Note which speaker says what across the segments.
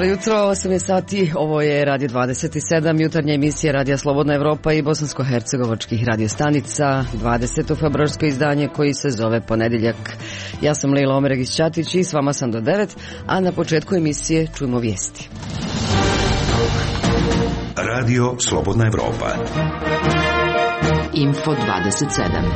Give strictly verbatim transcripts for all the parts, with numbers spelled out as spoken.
Speaker 1: Dobro jutro, osam je sati, ovo je Radio dvadeset sedam, jutarnja emisija Radija Slobodna Evropa i bosansko-hercegovačkih radiostanica, dvadeseto februarsko izdanje koji se zove Ponedjeljak. Ja sam Lejla Omeregić-Ćatić i s vama sam do devet, a na početku emisije čujemo vijesti.
Speaker 2: Radio Slobodna Evropa.
Speaker 3: Info dvadeset sedam.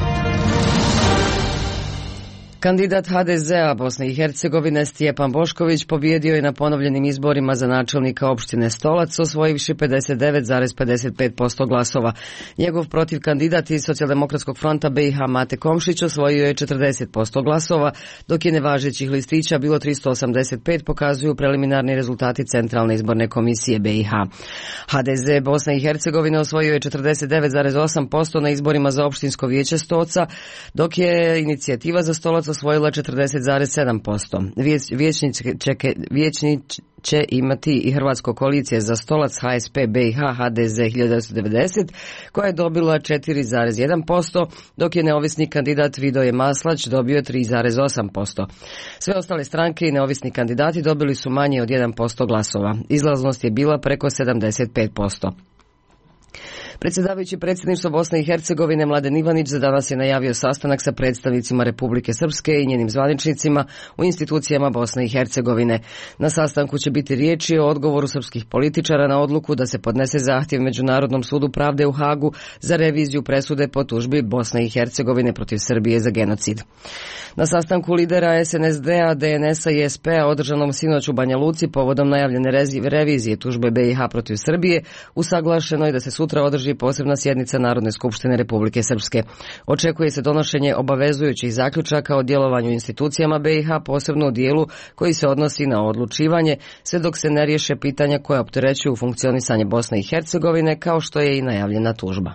Speaker 1: Kandidat ha de zea Bosne i Hercegovine Stjepan Bošković pobjedio je na ponovljenim izborima za načelnika opštine Stolac, osvojivši pedeset devet zarez pedeset pet posto glasova. Njegov protiv kandidat iz Socijaldemokratskog fronta be i ha Mate Komšić osvojio je četrdeset posto glasova, dok je nevažećih listića bilo tristo osamdeset pet, pokazuju preliminarni rezultati Centralne izborne komisije be i ha. ha de ze Bosne i Hercegovine osvojio je četrdeset devet zarez osam posto na izborima za opštinsko vijeće Stoca, dok je inicijativa za Stolac osvojila četrdeset zarez sedam posto. Vijećnik će imati i Hrvatska koalicija za Stolac ha es pe be i ha ha de ze hiljadu devetsto devedeset koja je dobila četiri zarez jedan posto, dok je neovisni kandidat Vidoje Maslać dobio tri zarez osam posto. Sve ostale stranke i neovisni kandidati dobili su manje od jedan posto glasova. Izlaznost je bila preko sedamdeset pet posto. Predsjedavajući predsjedništva Bosne i Hercegovine Mladen Ivanić za danas je najavio sastanak sa predstavnicima Republike Srpske i njenim zvaničnicima u institucijama Bosne i Hercegovine. Na sastanku će biti riječi o odgovoru srpskih političara na odluku da se podnese zahtjev Međunarodnom sudu pravde u Hagu za reviziju presude po tužbi Bosne i Hercegovine protiv Srbije za genocid. Na sastanku lidera es en es de-a, de en es-a i es pe-a održanom sinoć u Banja Luci povodom najavljene revizije tužbe be i ha protiv Srbije, usaglašeno je da se sutra održi posebna sjednica Narodne skupštine Republike Srpske. Očekuje se donošenje obavezujućih zaključaka o djelovanju institucijama be i ha, posebno u dijelu koji se odnosi na odlučivanje, sve dok se ne riješe pitanja koja opterećuju funkcionisanje Bosne i Hercegovine, kao što je i najavljena tužba.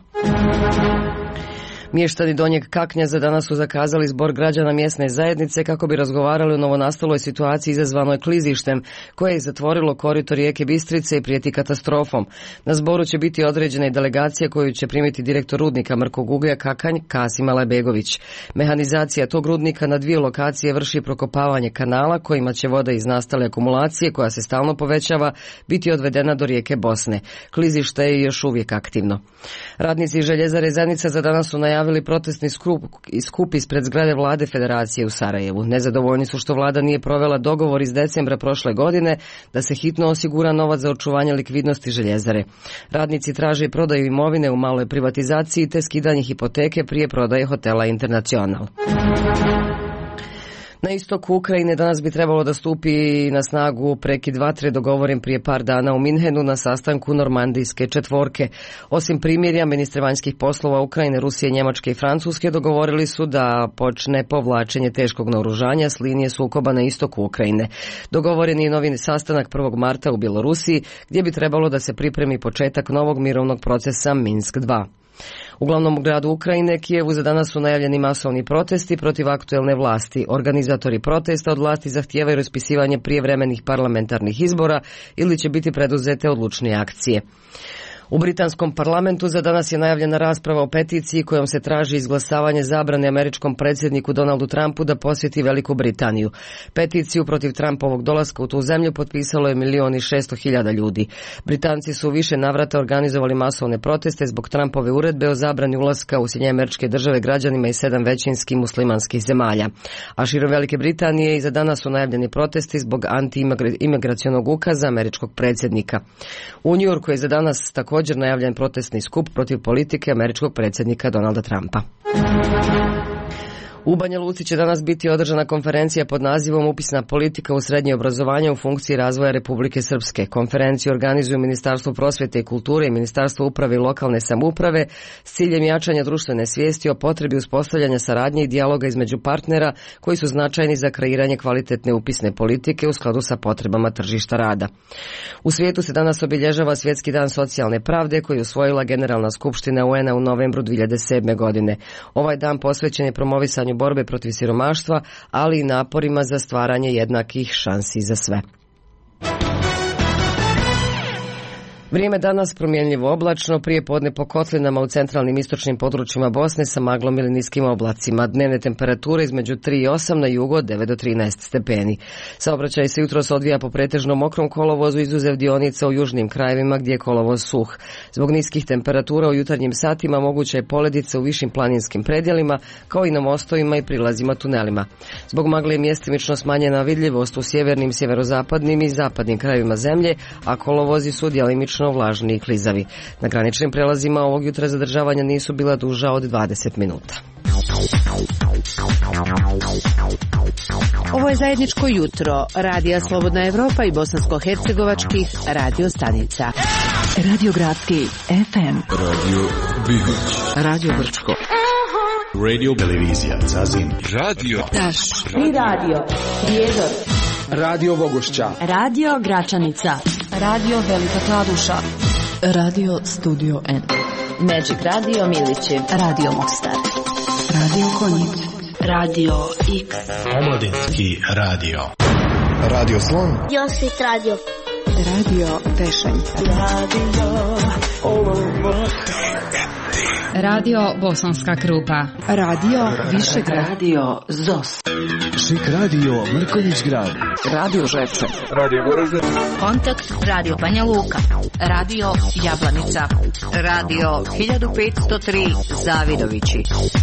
Speaker 1: Mještani Donjeg Kaknja danas su zakazali zbor građana mjesne zajednice kako bi razgovarali o novonastaloj situaciji izazvanoj klizištem koje je zatvorilo korito rijeke Bistrice i prijeti katastrofom. Na zboru će biti određena i delegacija koju će primiti direktor rudnika Mrkog uglja Kakanj Kasim Alabegović. Mehanizacija tog rudnika na dvije lokacije vrši prokopavanje kanala kojima će voda iz nastale akumulacije, koja se stalno povećava, biti odvedena do rijeke Bosne. Klizište je još uvijek aktivno. Radnici željezare Zenica za danas su najavili protestni skup, skup ispred zgrade vlade Federacije u Sarajevu. Nezadovoljni su što vlada nije provela dogovor iz decembra prošle godine da se hitno osigura novac za očuvanje likvidnosti željezare. Radnici traže prodaju imovine u maloj privatizaciji te skidanje hipoteke prije prodaje hotela Internacional. Na istoku Ukrajine danas bi trebalo da stupi na snagu prekid vatre dogovoren prije par dana u Minhenu na sastanku normandijske četvorke. Osim primirja, ministri vanjskih poslova Ukrajine, Rusije, Njemačke i Francuske dogovorili su da počne povlačenje teškog naoružanja s linije sukoba na istoku Ukrajine. Dogovoren je novi sastanak prvog marta u Bjelorusiji, gdje bi trebalo da se pripremi početak novog mirovnog procesa Minsk dva. U glavnom gradu Ukrajine, Kijevu, za danas su najavljeni masovni protesti protiv aktuelne vlasti. Organizatori protesta od vlasti zahtijevaju raspisivanje prijevremenih parlamentarnih izbora ili će biti preduzete odlučnije akcije. U britanskom parlamentu za danas je najavljena rasprava o peticiji kojom se traži izglasavanje zabrane američkom predsjedniku Donaldu Trumpu da posjeti Veliku Britaniju. Peticiju protiv Trumpovog dolaska u tu zemlju potpisalo je milion i šesto hiljada ljudi. Britanci su u više navrata organizovali masovne proteste zbog Trumpove uredbe o zabrani ulaska u Sjedinjene Američke Države građanima iz sedam većinskih muslimanskih zemalja. A širom Velike Britanije i za danas su najavljeni protesti zbog anti-imigracionog ukaza američkog predsjednika. U Njujorku je za danas također najavljen protestni skup protiv politike američkog predsjednika Donalda Trumpa. U Banja Luci će danas biti održana konferencija pod nazivom Upisna politika u srednje obrazovanje u funkciji razvoja Republike Srpske. Konferenciju organizuju Ministarstvo prosvjete i kulture i Ministarstvo uprave i lokalne samouprave s ciljem jačanja društvene svijesti o potrebi uspostavljanja saradnje i dijaloga između partnera koji su značajni za kreiranje kvalitetne upisne politike u skladu sa potrebama tržišta rada. U svijetu se danas obilježava Svjetski dan socijalne pravde koji je usvojila Generalna skupština u en a u novembru dvije hiljade sedme. godine. Ovaj dan posvećen je promovisanju borbe protiv siromaštva, ali i naporima za stvaranje jednakih šansi za sve. Vrijeme danas promjenljivo oblačno, prije podne po kotlinama u centralnim istočnim područjima Bosne sa maglom ili niskim oblacima. Dnevne temperature između tri i osam, na jugu od devet do trinaest stepeni. Saobraćaj se jutros odvija po pretežno mokrom kolovozu, izuzev dionica u južnim krajevima gdje je kolovoz suh. Zbog niskih temperatura u jutarnjim satima moguća je poledica u višim planinskim predjelima, kao i na mostovima i prilazima tunelima. Zbog magle je mjestimično smanjena vidljivost u sjevernim, sjeverozapadnim i zapadnim krajevima zemlje, a kolovozi su djelimično vlažni i klizavi. Na graničnim prelazima ovog jutra zadržavanja nisu bila duža od dvadeset minuta.
Speaker 3: Ovo je zajedničko jutro Radija Slobodna Evropa i bosansko-hercegovačkih radio stanica. Radio Gradski F M,
Speaker 4: Radio Bihoć,
Speaker 3: Radio Brčko,
Speaker 4: Radio Televizija Zazin, Radio
Speaker 3: Taš i Radio Prijedor,
Speaker 5: Radio Vogošća,
Speaker 6: Radio Gračanica, Radio Velika Kladuša,
Speaker 3: Radio Studio N, Magic Radio Milići, Radio Mostar, Radio Konjic,
Speaker 6: Radio X,
Speaker 7: Omladinski radio,
Speaker 5: Radio Slon,
Speaker 8: Josit Radio,
Speaker 3: Radio Tešanj,
Speaker 8: Radio Olovo,
Speaker 9: Radio Bosanska Krupa,
Speaker 3: Radio Višegrad,
Speaker 6: Radio Zos,
Speaker 5: Šik Radio Mrkonjić Grad,
Speaker 3: Radio Žepče,
Speaker 5: Radio Goražde,
Speaker 6: Kontakt Radio Banja Luka, Radio Jablanica, Radio hiljadu petsto tri Zavidovići.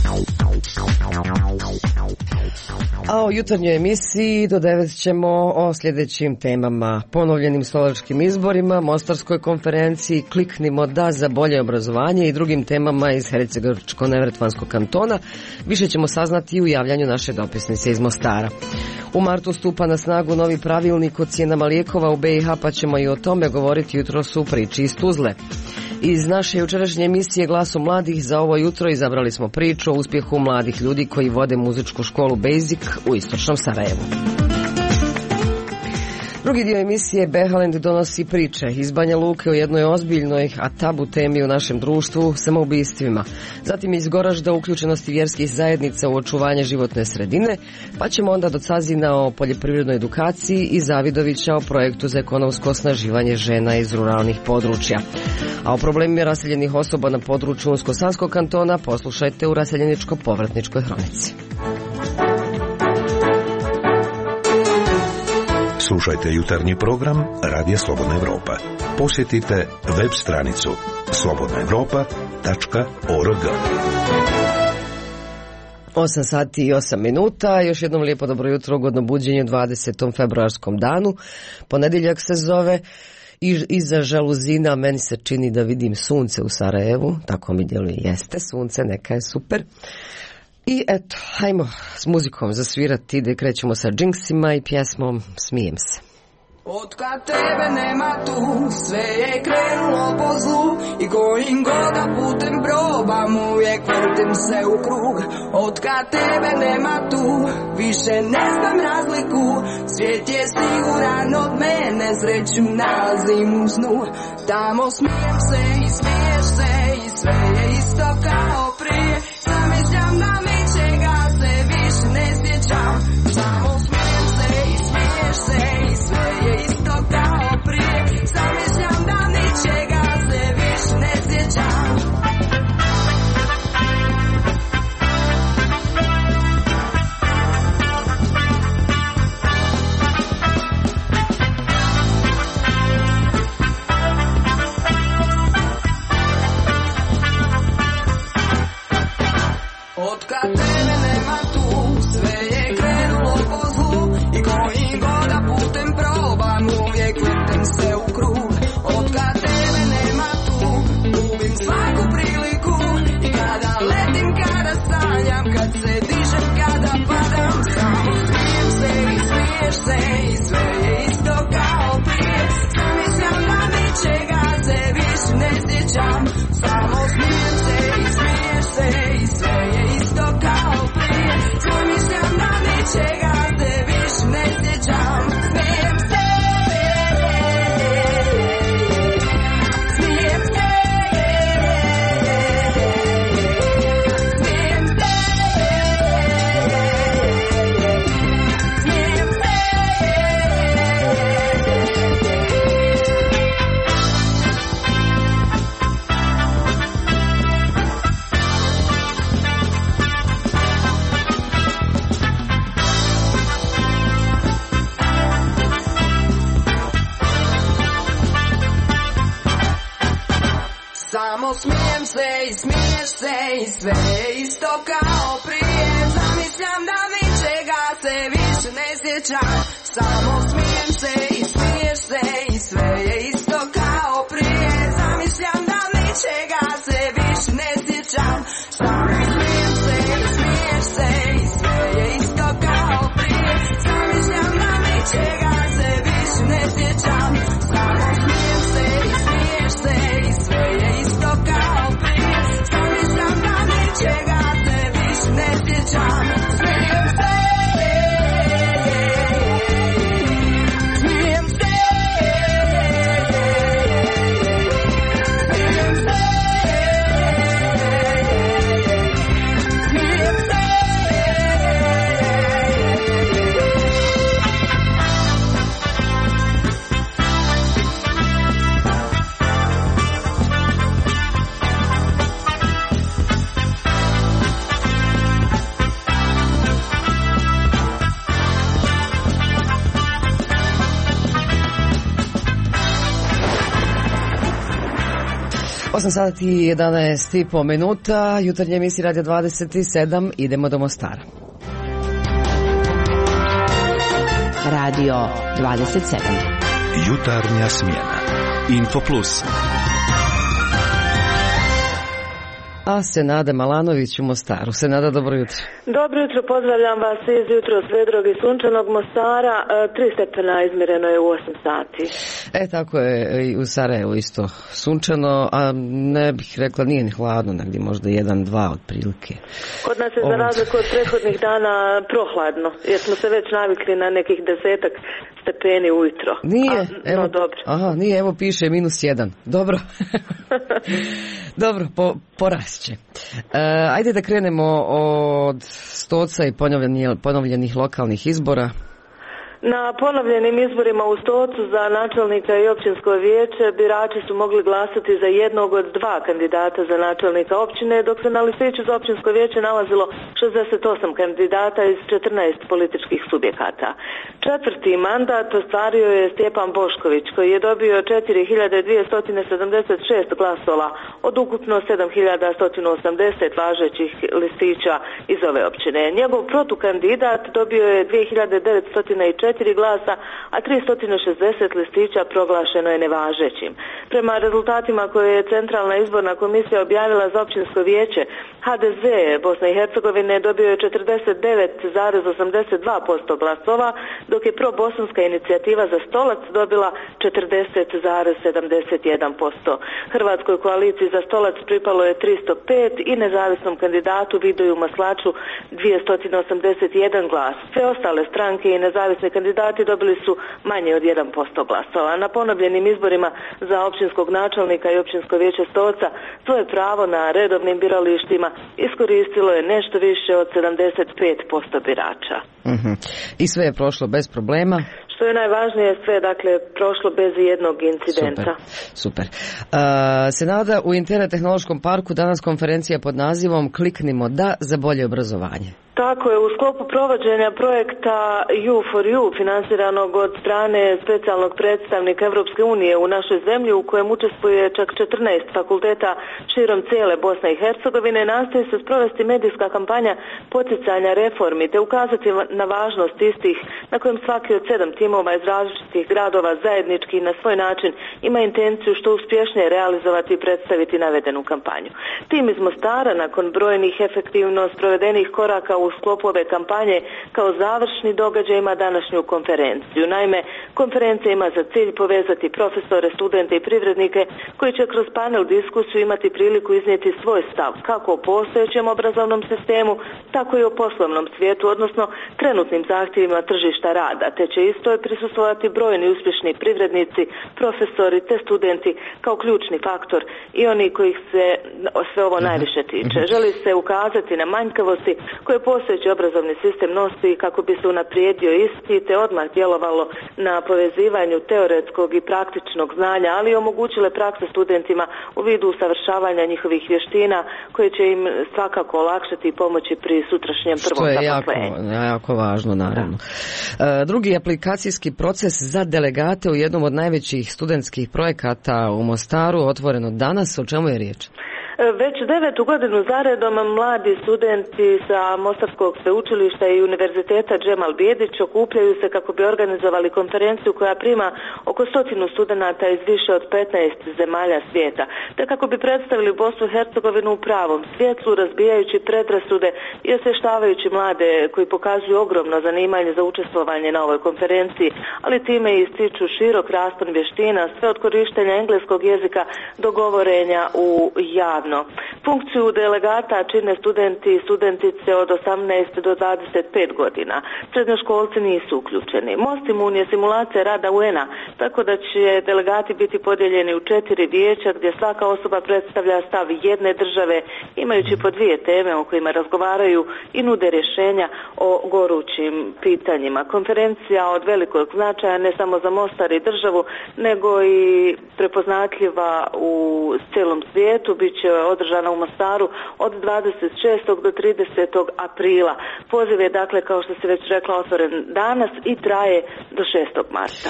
Speaker 1: A u jutarnjoj emisiji do devet ćemo o sljedećim temama: ponovljenim stolačkim izborima, Mostarskoj konferenciji, kliknimo da za bolje obrazovanje i drugim temama iz Hercegovačko-Neretvanskog kantona. Više ćemo saznati u javljanju naše dopisnice iz Mostara. U martu stupa na snagu novi pravilnik o cijenama lijekova u B i H, pa ćemo i o tome govoriti jutros u priči iz Tuzle. Iz naše jučerašnje emisije Glasu mladih za ovo jutro izabrali smo priču o uspjehu mladih ljudi koji vode muzičku školu Basic u istočnom Sarajevu. Drugi dio emisije Behalend donosi priče iz Banja Luke o jednoj ozbiljnoj, a tabu temi u našem društvu, samoubistvima. Zatim iz Goražda uključenosti vjerskih zajednica u očuvanje životne sredine, pa ćemo onda do Cazina o poljoprivrednoj edukaciji i Zavidovića o projektu za ekonomsko osnaživanje žena iz ruralnih područja. A o problemima raseljenih osoba na području Unsko-Sanskog kantona poslušajte u raseljeničko-povratničkoj hronici.
Speaker 2: Slušajte jutarnji program Radija Slobodna Evropa. Posjetite web stranicu slobodna evropa tačka org.
Speaker 1: osam sati i osam minuta. Još jednom lijepo dobro jutro, ugodno buđenje dvadesetom februarskom danu. Ponedjeljak se zove. I iza žaluzina meni se čini da vidim sunce u Sarajevu. Tako mi djeluje, jeste sunce, neka je super. I eto, hajmo s muzikom zasvirati, da krećemo sa džinksima i pjesmom Smijem se.
Speaker 10: Otkad tebe nema tu, sve je krenulo po zlu i kojim god da putem probam, uvijek vrtim se u krug. Otkad tebe nema tu, više ne znam razliku, svijet je siguran od mene, sreću nalazim u snu. Tamo smijem se i smiješ se i sve je isto kao prije, zamišljam da ničega se više ne sjećam. Tamo smijem se i smiješ se i sve je isto kao prije, zamišljam da ničega se više ne sjećam. Samo smijem se i smiješ se i sve je isto kao prije. Zamišljam da ničega se više ne sjećam. Samo smijem se i smiješ se i sve je isto kao prije. Zamišljam da ničega se više ne sjećam. Samo smijem se i smiješ se i sve je isto kao prije. Zamišljam da ničega se više ne sjećam. Samo smijem se i smiješ se i sve je isto kao prije. Zamišljam da ničega se više ne sjećam. Smijem se.
Speaker 1: osam sati i jedanaest i po minuta, jutarnje emisije Radio dvadeset sedam, idemo do Mostara.
Speaker 3: Radio dvadeset sedam.
Speaker 2: Jutarnja smjena.
Speaker 4: Info Plus.
Speaker 1: A Senada Malanović u Mostaru. Senada, dobro jutro.
Speaker 11: Dobro jutro, pozdravljam vas iz jutro svedrog i sunčanog Mostara. Tri stepena izmjereno je u osam sati.
Speaker 1: E, tako je i u Sarajevu isto sunčano, a ne bih rekla nije ni hladno, negdje možda jedan, dva otprilike.
Speaker 11: Kod nas je za razliku od prethodnih dana prohladno, jer smo se već navikli na nekih desetak stepeni ujutro.
Speaker 1: Nije,
Speaker 11: a,
Speaker 1: evo,
Speaker 11: no, dobro.
Speaker 1: Aha, nije, evo piše minus jedan. Dobro. Dobro, po, porasće. E, ajde da krenemo od Stoca i ponovljenih lokalnih izbora.
Speaker 11: Na ponovljenim izborima u Stocu za načelnika i općinsko vijeće birači su mogli glasati za jednog od dva kandidata za načelnika općine, dok se na listiću za općinsko vijeće nalazilo šezdeset osam kandidata iz četrnaest političkih subjekata. Četvrti mandat ostvario je Stjepan Bošković, koji je dobio četiri hiljade dvjesto sedamdeset šest glasova od ukupno sedam hiljada sto osamdeset važećih listića iz ove općine. Njegov protukandidat dobio je dvije hiljade devetsto četiri glasa, a tristo šezdeset listića proglašeno je nevažećim. Prema rezultatima koje je Centralna izborna komisija objavila za općinsko vijeće, ha de ze Bosne i Hercegovine dobio je četrdeset devet zarez osamdeset dva posto glasova, dok je pro-bosanska inicijativa za Stolac dobila četrdeset zarez sedamdeset jedan posto. Hrvatskoj koaliciji za Stolac pripalo je tristo pet i nezavisnom kandidatu Vidoju Maslaču dvjesto osamdeset jedan glas. Sve ostale stranke i nezavisni kandidati dobili su manje od jedan posto glasova. Na ponovljenim izborima za općinskog načelnika i općinsko vijeće Stoca svoje pravo na redovnim biralištima iskoristilo je nešto više od sedamdeset pet posto birača.
Speaker 1: Uh-huh. I sve je prošlo bez problema?
Speaker 11: Što je najvažnije, sve dakle prošlo bez jednog incidenta.
Speaker 1: Super, super. Uh, Senada, u Interne-tehnološkom parku danas konferencija pod nazivom Kliknimo da za bolje obrazovanje.
Speaker 11: Tako je, u sklopu provođenja projekta You for You, financiranog od strane specijalnog predstavnika Europske unije u našoj zemlji, u kojem učestvuje čak četrnaest fakulteta širom cijele Bosne i Hercegovine, nastoji se sprovesti medijska kampanja poticanja reformi te ukazati na važnost istih, na kojem svaki od sedam timova iz različitih gradova zajednički na svoj način ima intenciju što uspješnije realizovati i predstaviti navedenu kampanju. Tim iz Mostara, nakon brojnih efektivno sprovedenih koraka u sklopu ove kampanje, kao završni događaj ima današnju konferenciju. Naime, konferencija ima za cilj povezati profesore, studente i privrednike koji će kroz panel diskusiju imati priliku iznijeti svoj stav kako o postojećem obrazovnom sistemu, tako i o poslovnom svijetu, odnosno trenutnim zahtjevima tržišta rada, te će istoj prisustvovati brojni uspješni privrednici, profesori te studenti kao ključni faktor i oni kojih se sve ovo najviše tiče. Želi se ukazati na manjkavosti koje postojeći obrazovni sistem nosi kako bi se unaprijedio isti te odmah djelovalo na povezivanju teoretskog i praktičnog znanja, ali i omogućile prakse studentima u vidu usavršavanja njihovih vještina koje će im svakako olakšati i pomoći pri sutrašnjem prvom zaposlenju.
Speaker 1: Što je jako, jako važno, naravno. Da. Drugi aplikacijski aplikacijski proces za delegate u jednom od najvećih studentskih projekata u Mostaru otvoren od danas. O čemu je riječ?
Speaker 11: Već devetu godinu zaredom mladi studenti sa Mostarskog sveučilišta i Univerziteta Džemal Bijedić okupljaju se kako bi organizovali konferenciju koja prima oko stotinu studenata iz više od petnaest zemalja svijeta, te kako bi predstavili Bosnu i Hercegovinu u pravom svjetlu, razbijajući predrasude i osvještavajući mlade koji pokazuju ogromno zanimanje za učestvovanje na ovoj konferenciji, ali time i ističu širok raspon vještina, sve od korištenja engleskog jezika do govorenja u javnosti. Funkciju delegata čine studenti i studentice od osamnaest do dvadeset pet godina. Srednjoškolci nisu uključeni. Mostimun je simulacija rada U N-a, tako da će delegati biti podijeljeni u četiri vijeća gdje svaka osoba predstavlja stav jedne države, imajući po dvije teme o kojima razgovaraju i nude rješenja o gorućim pitanjima. Konferencija od velikog značaja ne samo za Mostar i državu, nego i prepoznatljiva u cijelom svijetu, bit će održana u Mostaru od dvadeset šestog do tridesetog aprila. Poziv je, dakle, kao što se već rekla, otvoren danas i traje do šestog marta.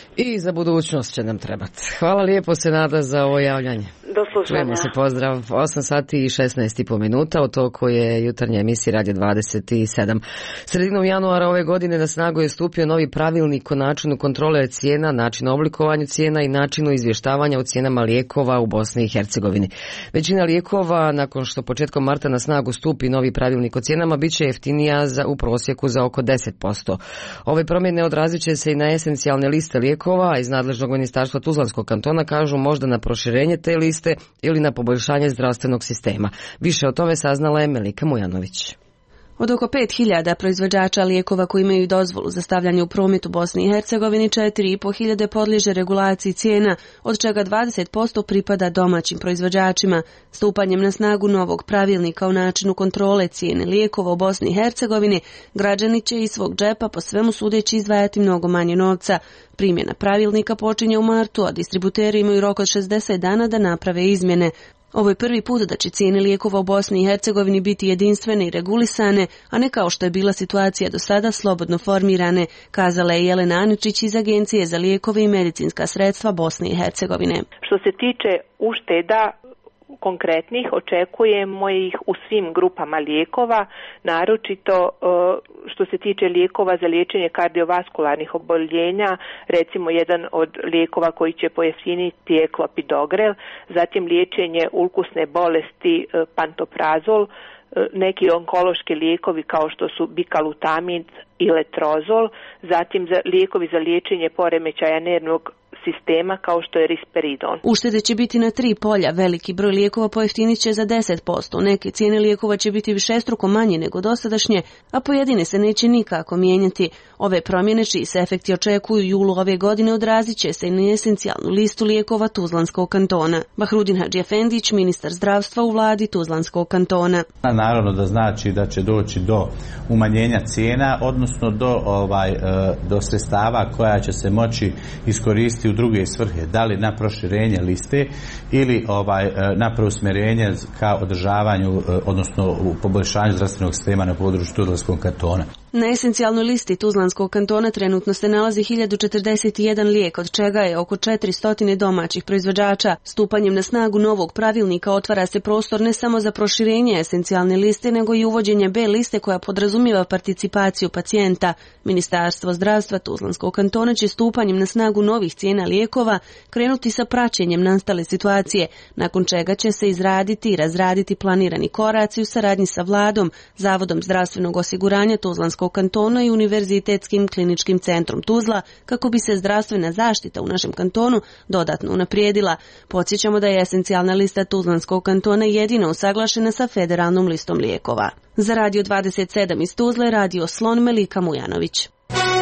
Speaker 1: I za budućnost će nam trebati. Hvala lijepo, Senada, za ovo javljanje.
Speaker 11: Do slušanja.
Speaker 1: Čujemo se, pozdrav. osam sati i šesnaest i po minuta, u toku je jutarnja emisija Radio dvadeset sedam. Sredinom januara ove godine na snagu je stupio novi pravilnik o načinu kontrole cijena, načinu oblikovanju cijena i načinu izvještavanja o cijenama lijekova u Bosni i Hercegovini. Većina lijekova, nakon što početkom marta na snagu stupi novi pravilnik o cijenama, bit će jeftinija za, u prosjeku za oko deset posto. Ove promjene odrazit će se i na esencijalne liste lijekova, a iz nadležnog ministarstva Tuzlanskog kantona kažu možda na proširenje te liste ili na poboljšanje zdravstvenog sistema. Više o tome saznala je Melika Mujanović.
Speaker 12: Od oko pet hiljada proizvođača lijekova koji imaju dozvolu za stavljanje u promet u Bosni i Hercegovini, četiri i po hiljade podliježe regulaciji cijena, od čega dvadeset posto pripada domaćim proizvođačima. Stupanjem na snagu novog pravilnika o načinu kontrole cijene lijekova u Bosni i Hercegovini, građani će iz svog džepa po svemu sudeći izdvajati mnogo manje novca. Primjena pravilnika počinje u martu, a distributeri imaju rok od šezdeset dana da naprave izmjene. Ovo je prvi put da će cijene lijekova u Bosni i Hercegovini biti jedinstvene i regulisane, a ne kao što je bila situacija do sada slobodno formirane, kazala je Jelena Aničić iz Agencije za lijekove i medicinska sredstva Bosne i Hercegovine.
Speaker 13: Što se tiče ušteda konkretnih, očekujemo ih u svim grupama lijekova, naročito što se tiče lijekova za liječenje kardiovaskularnih oboljenja, recimo jedan od lijekova koji će pojeftiniti je klopidogrel, zatim liječenje ulkusne bolesti pantoprazol, neki onkološki lijekovi kao što su bikalutamid i letrozol, zatim za lijekovi za liječenje poremećaja nervnog sistema kao što je risperidon.
Speaker 12: Uštede će biti na tri polja, veliki broj lijekova pojeftinit će za deset posto, neke cijene lijekova će biti višestruko manje nego dosadašnje, a pojedine se neće nikako mijenjati. Ove promjene čiji se efekti očekuju julu ove godine odrazit će se i na esencijalnu listu lijekova Tuzlanskog kantona. Bahrudin Hadžiefendić, ministar zdravstva u vladi Tuzlanskog kantona.
Speaker 14: Naravno da znači da će doći do umanjenja cijena, odnosno do, ovaj, do sredstava koja će se moći iskoristiti u druge svrhe, da li na proširenje liste ili ovaj, na preusmjerenje ka održavanju, odnosno u poboljšanju zdravstvenog sistema na području Tuzlanskog kantona.
Speaker 12: Na esencijalnoj listi Tuzlanskog kantona trenutno se nalazi hiljadu četrdeset jedan lijek, od čega je oko četiristo domaćih proizvođača. Stupanjem na snagu novog pravilnika otvara se prostor ne samo za proširenje esencijalne liste, nego i uvođenje B liste koja podrazumijeva participaciju pacijenta. Ministarstvo zdravstva Tuzlanskog kantona će stupanjem na snagu novih cijena lijekova krenuti sa praćenjem nastale situacije, nakon čega će se izraditi i razraditi planirani koraci u saradnji sa vladom, Zavodom zdravstvenog osiguranja Tuzlanskog kantona i Univerzitetskim kliničkim centrom Tuzla, kako bi se zdravstvena zaštita u našem kantonu dodatno unaprijedila. Podsjećamo da je esencijalna lista Tuzlanskog kantona jedina usaglašena sa federalnom listom lijekova. Za Radio dvadeset sedam iz Tuzle, Radio Slon, Melika Mujanović.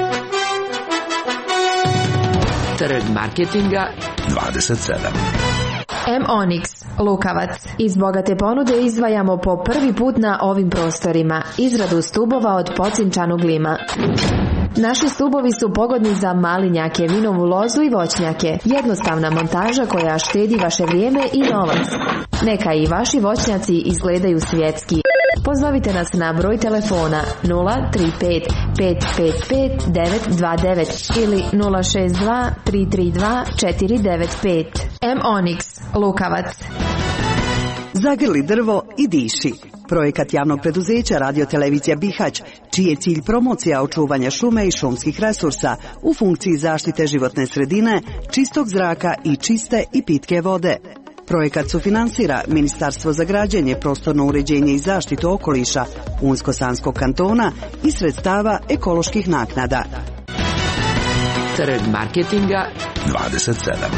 Speaker 3: Trg marketinga
Speaker 2: dvadeset sedam.
Speaker 15: M-Onyx, Lukavac. Iz bogate ponude izdvajamo po prvi put na ovim prostorima izradu stubova od pocinčanog lima. Naši stubovi su pogodni za malinjake, vinovu lozu i voćnjake. Jednostavna montaža koja štedi vaše vrijeme i novac. Neka i vaši voćnjaci izgledaju svjetski. pozovite nas na broj telefona nula tri pet pet pet pet devet dva devet ili nula šest dva tri tri dva četiri devet pet. M Onyx, Lukavac.
Speaker 16: Zagrli drvo i diši. Projekat javnog preduzeća Radio-televizija Bihać, čiji je cilj promocija očuvanja šume i šumskih resursa u funkciji zaštite životne sredine, čistog zraka i čiste i pitke vode. Projekat sufinansira Ministarstvo za građenje, prostorno uređenje i zaštitu okoliša Unsko-Sanskog kantona i sredstava ekoloških naknada.
Speaker 3: Trg marketinga
Speaker 2: dvadeset sedam.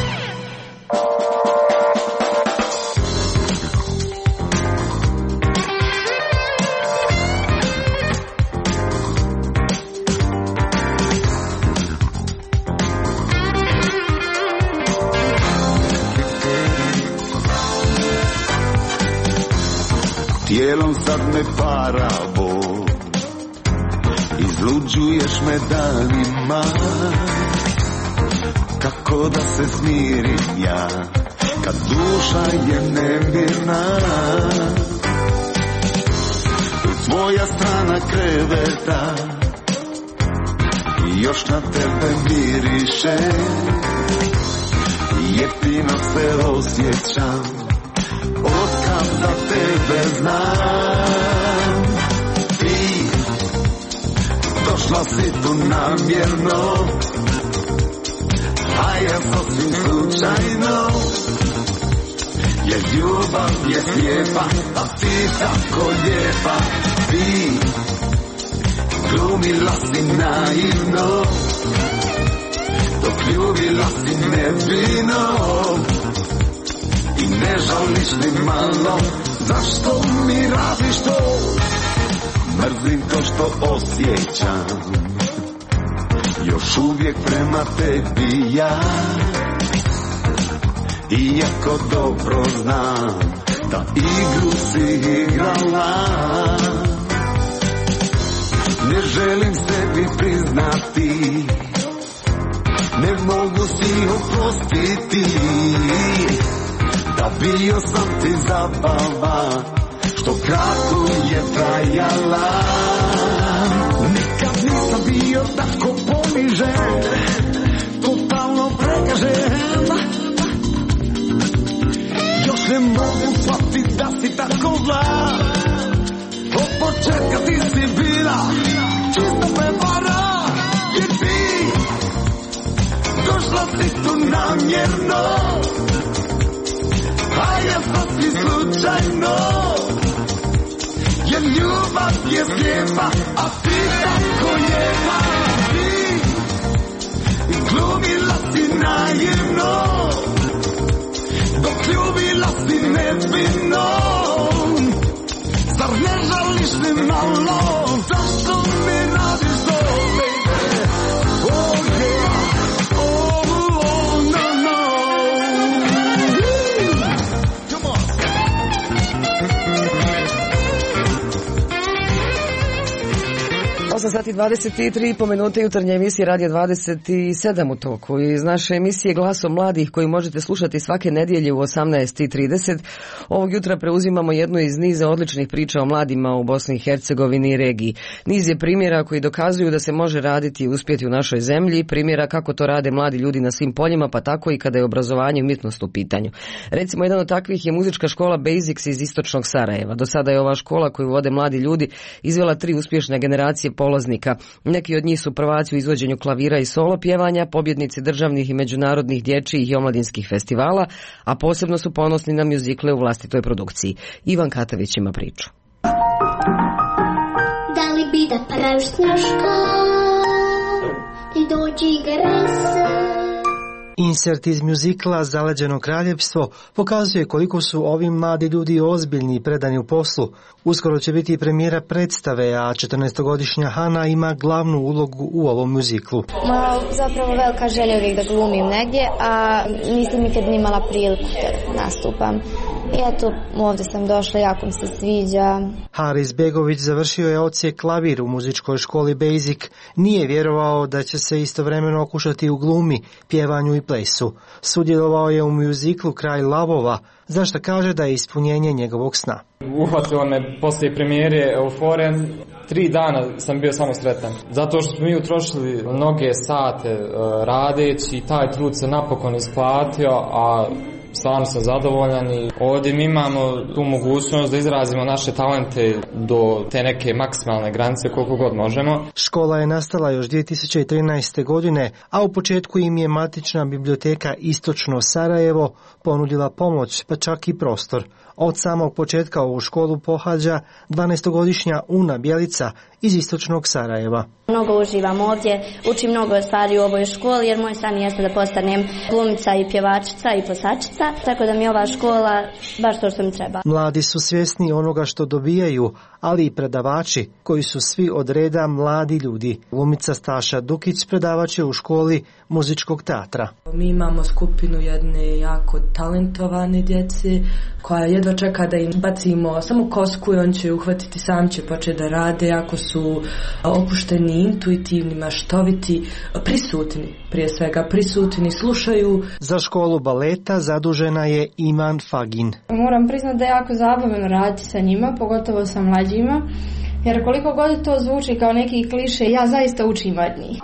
Speaker 17: Tijelom sad me para bol, izluđuješ me danima. Kako da se smirim ja, kad duša je nemirna. Tvoja strana kreveta još na tebe miriše. Jeftino se osjećam otkad za tebe znam. Ti došla si tu namjerno, a ja sasvim slučajno. Jer ljubav je slijepa, a ti tako lijepa. Ti glumila si naivno, dok ljubila si nevino. I ne žališ ni malo, zašto mi radiš to? Mrzim to što osjećam, još uvijek prema tebi ja. Iako dobro znam da igru si igrala. Ne želim sebi priznati, ne mogu si oprostiti, da bio sam ti zabava, što kratko je trajala. Nikad nisam bio tako ponižen, totalno pregažen. Još ne mogu shvatiti da si tako zla. Od početka ti si bila čista prevara. Jer ti došla si tu namjerno, a ja sasvim slučajno. Jer ljubav je slijepa, a ti tako lijepa. Ti glumila si naivno, dok ljubila si nevino. Zar ne žališ ni malo, zašto mi radiš to, baby? Oh yeah, oh, oh no, no.
Speaker 1: osam sati dvadeset tri po minute jutarnje emisije Radio dvadeset sedam u toku. Iz naše emisije Glasom mladih koju možete slušati svake nedjelje u osamnaest i trideset. Ovog jutra preuzimamo jednu iz niza odličnih priča o mladima u Bosni i Hercegovini i regiji. Niz je primjera koji dokazuju da se može raditi i uspjeti u našoj zemlji, primjera kako to rade mladi ljudi na svim poljima, pa tako i kada je obrazovanje i umjetnost u pitanju. Recimo, jedan od takvih je muzička škola Basics iz istočnog Sarajeva. Do sada je ova škola koju vode mladi ljudi izvela tri uspješne generacije polaznika. Neki od njih su prvaci u izvođenju klavira i solo pjevanja, pobjednici državnih i međunarodnih dječjih i omladinskih festivala, a posebno su ponosni na mjuzikle u vlastitoj produkciji. Ivan Katavić ima priču.
Speaker 18: Da li bi da praviš sneška, ti dođi igre se.
Speaker 19: Insert iz mjuzikla Zaleđeno kraljevstvo pokazuje koliko su ovi mladi ljudi ozbiljni i predani u poslu. Uskoro će biti premijera predstave, a četrnaestogodišnja Hana ima glavnu ulogu u ovom mjuziklu.
Speaker 20: Ma, zapravo velika želja uvijek da glumim negdje, a nisam nikad nimala priliku da nastupam. I eto, ovdje sam došla, jako mi se sviđa.
Speaker 19: Haris Begović završio je odsjek klavir u muzičkoj školi Basic. Nije vjerovao da će se istovremeno okušati u glumi, pjevanju i plesu. Sudjelovao je u mjuziklu Kraj lavova, za što kaže da je ispunjenje njegovog sna.
Speaker 21: Uhvatilo me poslije premijere euforije. Tri dana sam bio samo sretan. Zato što smo mi utrošili mnoge sate uh, radeći i taj trud se napokon isplatio, a stvarno sam zadovoljan i ovdje mi imamo tu mogućnost da izrazimo naše talente do te neke maksimalne granice koliko god možemo.
Speaker 19: Škola je nastala još dvije tisuće trinaeste. godine, a u početku im je matična biblioteka Istočno Sarajevo ponudila pomoć, pa čak i prostor. Od samog početka ovu školu pohađa dvanaestogodišnja Una Bjelica iz Istočnog Sarajeva.
Speaker 20: Mnogo uživam ovdje, učim mnogo stvari u ovoj školi jer moj san jeste da postanem glumica i pjevačica i plesačica, tako da mi je ova škola baš to što mi treba.
Speaker 19: Mladi su svjesni onoga što dobijaju, ali i predavači koji su svi od reda mladi ljudi. Glumica Staša Dukić predavač je u školi muzičkog teatra.
Speaker 22: Mi imamo skupinu jedne jako talentovane djece koja jedva čeka da im bacimo samo kosku i on će uhvatiti, sam će početi da rade, ako su opušteni, intuitivni, maštoviti, prisutni, prije svega prisutni, slušaju.
Speaker 19: Za školu baleta zadužena je Iman Fagin.
Speaker 23: Moram priznati da je jako zabavno raditi sa njima, pogotovo sa mlađima, jer koliko god to zvuči kao neki kliše, ja zaista učim od njih.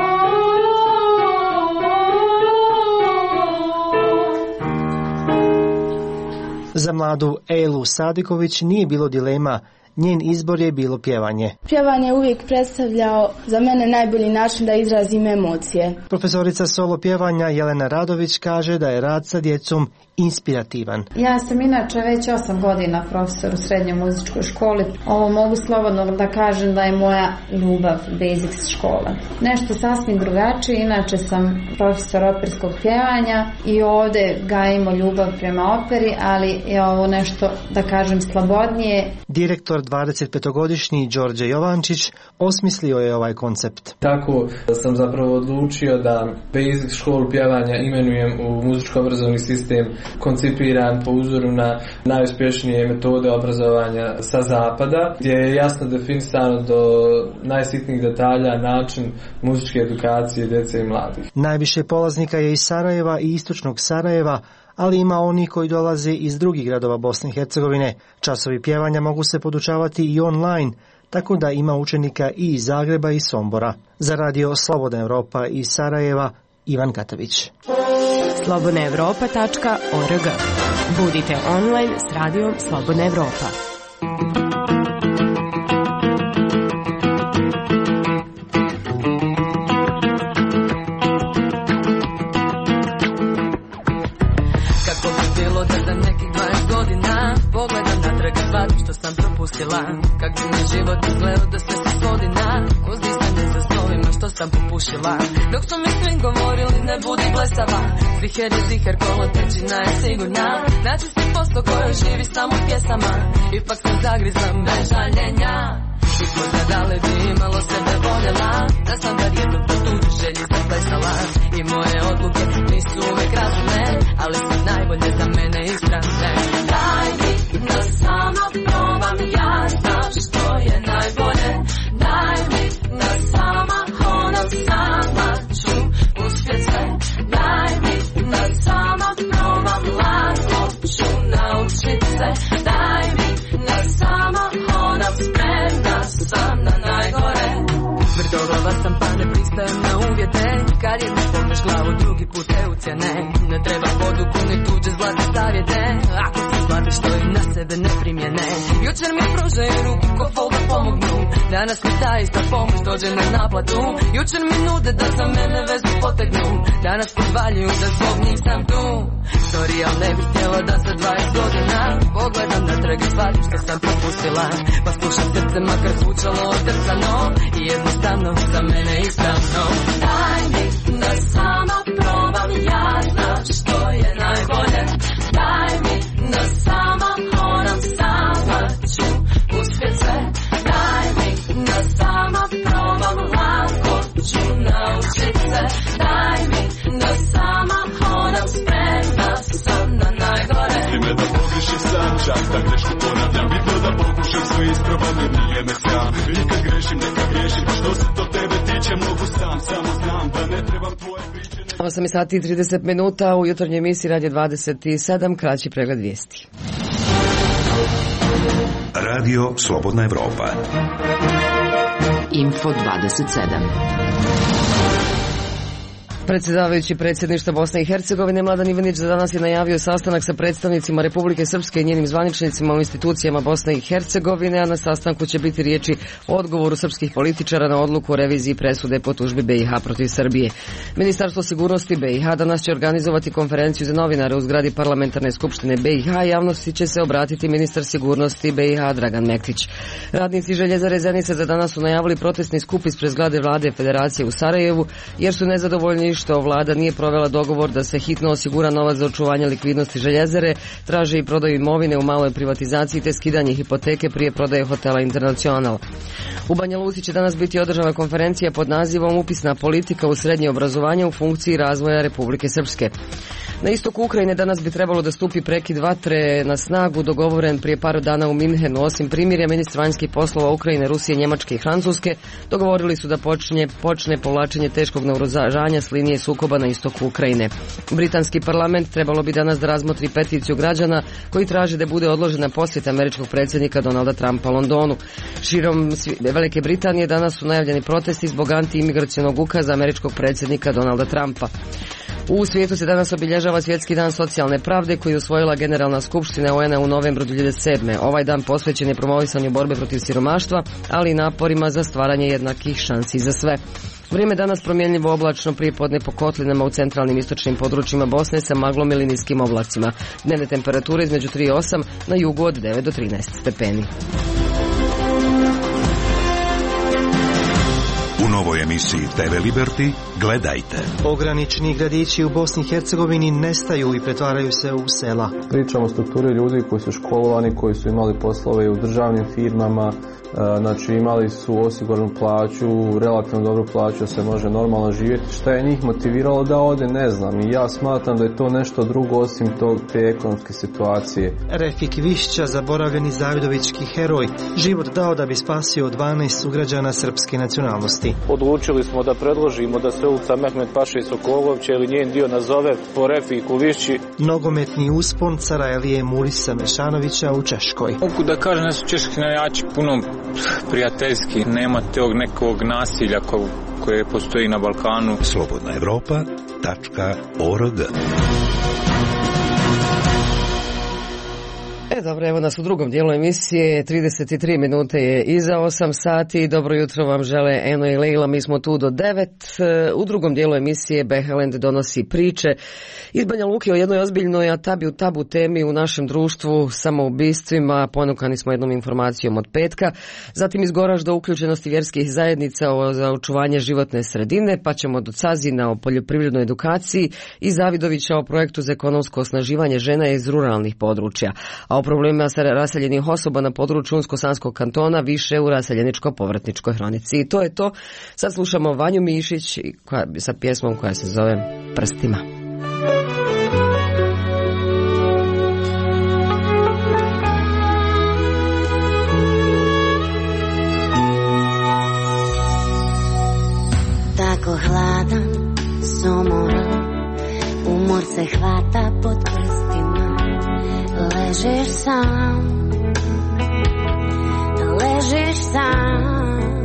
Speaker 19: Za mladu Elu Sadiković nije bilo dilema, njen izbor je bilo pjevanje.
Speaker 23: Pjevanje je uvijek predstavljao za mene najbolji način da izrazim emocije.
Speaker 19: Profesorica solo pjevanja Jelena Radović kaže da je rad sa djecom inspirativan.
Speaker 24: Ja sam inače već osam godina profesor u srednjoj muzičkoj školi. Ovo mogu slobodno da kažem da je moja ljubav Basics škola. Nešto sasvim drugačije, inače sam profesor operskog pjevanja i ovdje gajimo ljubav prema operi, ali je ovo nešto, da kažem, slobodnije.
Speaker 19: Direktor dvadesetpetogodišnji Đorđe Jovančić osmislio je ovaj koncept.
Speaker 25: Tako sam zapravo odlučio da Basics školu pjevanja imenujem u muzičko-obrazovni sistem koncipiran po uzoru na najuspješnije metode obrazovanja sa zapada, gdje je jasno definisano do najsitnijih detalja način muzičke edukacije djece i mladih.
Speaker 19: Najviše polaznika je iz Sarajeva i Istočnog Sarajeva, ali ima oni koji dolaze iz drugih gradova Bosne i Hercegovine. Časovi pjevanja mogu se podučavati i online, tako da ima učenika i iz Zagreba i Sombora. Za radio Slobodna Evropa iz Sarajeva, Ivan Katavić.
Speaker 3: slobodna evropa tačka org. Budite online s radijom Slobodna Evropa.
Speaker 26: Kako bi bilo da za nekih dvadeset godina pogledam natrag i shvatim što sam propustila, kak bi mi život izgledao da sve se svodi na uzdisanje za snovima što sam popušila. Dok su mi svi govorili ne budi blesava, ziher je ziher, kolotečina je sigurna, naći si posto koja živi samo pjesama, ipak sam zagrizla bez žaljenja. I možda da li bi imalo sebe voljela, da sam bar jednu po tuđu želji zaplesala. I moje odluke nisu uvijek razumne, ali su najbolje za mene ispravne. Daj mi da sama probam, ja znam što je najbolje. Daj mi da sama hodam, sama ću uspjet sve. Daj mi da sama probam, lako ću naučit se. Daj mi da sama hodam, spremna sam na najgore. Tvrdogava sam pa ne pristajem na uvjete, kad jedno pogneš glavu drugi put te ucjene. Ne treba poduku ni tuđe zlate savjete, ako ti shvatiš što i na sebe ne primjene. Jučer mi pružaju ruku ko fol da pomognu, danas mi ta ista pomoć dođe na naplatu. Jučer mi nude da za mene vezu potegnu, danas podvaljuju da zbog njih sam tu. Sorry, al ne bih htjela da za dvadeset godina pogledam natrag i shvatim što sam propustila, pa slušam srce makar zvučalo otrcano i jednostavno za mene ispravno. Daj mi da sama probam, ja znam što je najbolje. Daj mi da sama hodam, sama ću uspjet sve. Daj mi da sama probam, lako ću naučit se. Daj mi da sama hodam, spremna sam na najgore.
Speaker 17: Ime da pogrišim
Speaker 5: čas da grešku ponavljam. Bitno da pokušam sve ispravam, jer nije me sram. I kad grešim, neka griješim, što se to tebe tiče, mogu sam, samo znam da ne trebam tvoje priče.
Speaker 1: osam sati i trideset minuta u jutarnjoj emisiji Radio dvadeset sedam, kraći pregled vijesti.
Speaker 2: Radio Slobodna Evropa.
Speaker 3: Info dvadeset sedam.
Speaker 1: Predsjedavajući predsjedništva Bosne i Hercegovine Mladen Ivanić za danas je najavio sastanak sa predstavnicima Republike Srpske i njenim zvaničnicima u institucijama Bosne i Hercegovine, a na sastanku će biti riječi o odgovoru srpskih političara na odluku o reviziji presude po tužbi B i H protiv Srbije. Ministarstvo sigurnosti B i H danas će organizovati konferenciju za novinare u zgradi Parlamentarne skupštine B i H. Javnosti će se obratiti ministar sigurnosti B i H Dragan Mektić. Radnici Željezare Zenica za danas su najavili protestni skup ispred zgrade Vlade Federacije u Sarajevu, jer su nezadovoljni što vlada nije provela dogovor da se hitno osigura novac za očuvanje likvidnosti željezare, traže i prodaju imovine u maloj privatizaciji te skidanje hipoteke prije prodaje hotela Internacional. U Banja Luci će danas biti održana konferencija pod nazivom Upisna politika u srednje obrazovanje u funkciji razvoja Republike Srpske. Na istoku Ukrajine danas bi trebalo da stupi prekid vatre na snagu dogovoren prije par dana u Minhenu. Osim primirja, ministri vanjskih poslova Ukrajine, Rusije, Njemačke i Francuske dogovorili su da počne, počne povlačenje teškog naoružanja s linije sukoba na istoku Ukrajine. Britanski parlament trebalo bi danas da razmotri peticiju građana koji traže da bude odložena posjeta američkog predsjednika Donalda Trumpa Londonu. Širom Velike Britanije danas su najavljeni protesti zbog anti-imigracionog ukaza američkog predsjednika Donalda Trumpa. U svijetu se danas obilježava Svjetski dan socijalne pravde koji je usvojila Generalna skupština O N A u novembru dvije hiljade sedme. Ovaj dan posvećen je promovisanju borbe protiv siromaštva, ali i naporima za stvaranje jednakih šansi za sve. Vrijeme danas promjenljivo oblačno, prije podne po kotlinama u centralnim istočnim područjima Bosne sa maglom ili niskim oblacima. Dnevne temperature između tri i osam, na jugu od devet do trinaest stepeni.
Speaker 2: U novoj emisiji T V Liberty gledajte.
Speaker 19: Ogranični gradići u Bosni i Hercegovini nestaju i pretvaraju se u sela.
Speaker 25: Pričamo o strukturi ljudi koji su školovani, koji su imali poslove u državnim firmama, znači imali su osiguranu plaću, relativno dobru plaću, se može normalno živjeti. Šta je njih motiviralo da ode, ne znam. I ja smatram da je to nešto drugo osim tog, te ekonomske situacije.
Speaker 19: Refik Višća, zaboravljeni zavidovički heroj, život dao da bi spasio dvanaest sugrađana srpske nacionalnosti.
Speaker 6: Odlučili smo da predložimo da se ulica Mehmet Paše Sokolovća ili njen dio nazove po Refiku Višći.
Speaker 19: Nogometni uspon Sarajevije Murisa Mešanovića u Češkoj.
Speaker 7: Mogu da kažem da su češki navijači puno prijateljski, nema tog nekog nasilja ko, koje postoji na Balkanu.
Speaker 2: Slobodna Evropa tačka org.
Speaker 1: E, dobro, evo nas u drugom dijelu emisije, trideset tri minute je iza osam sati, dobro jutro vam žele Eno i Leila, mi smo tu do devet. U drugom dijelu emisije Behelend donosi priče iz Banja Luke o jednoj ozbiljnoj a tabu, tabu temi u našem društvu, samoubistvima, ponukani smo jednom informacijom od petka, zatim iz Goražda uključenosti vjerskih zajednica o, za očuvanje životne sredine, pa ćemo do Cazina o poljoprivrednoj edukaciji i Zavidovića o projektu za ekonomsko osnaživanje žena iz ruralnih područja. A o problemima raseljenih osoba na području Unsko-Sanskog kantona više u raseljeničko-povratničkoj hronici. I to je to. Sad slušamo Vanju Mišić koja, sa pjesmom koja se zove Prstima.
Speaker 8: Tako hladan, sumoran, umor se hvata pod prstima. Ležiš sam, ležiš sam,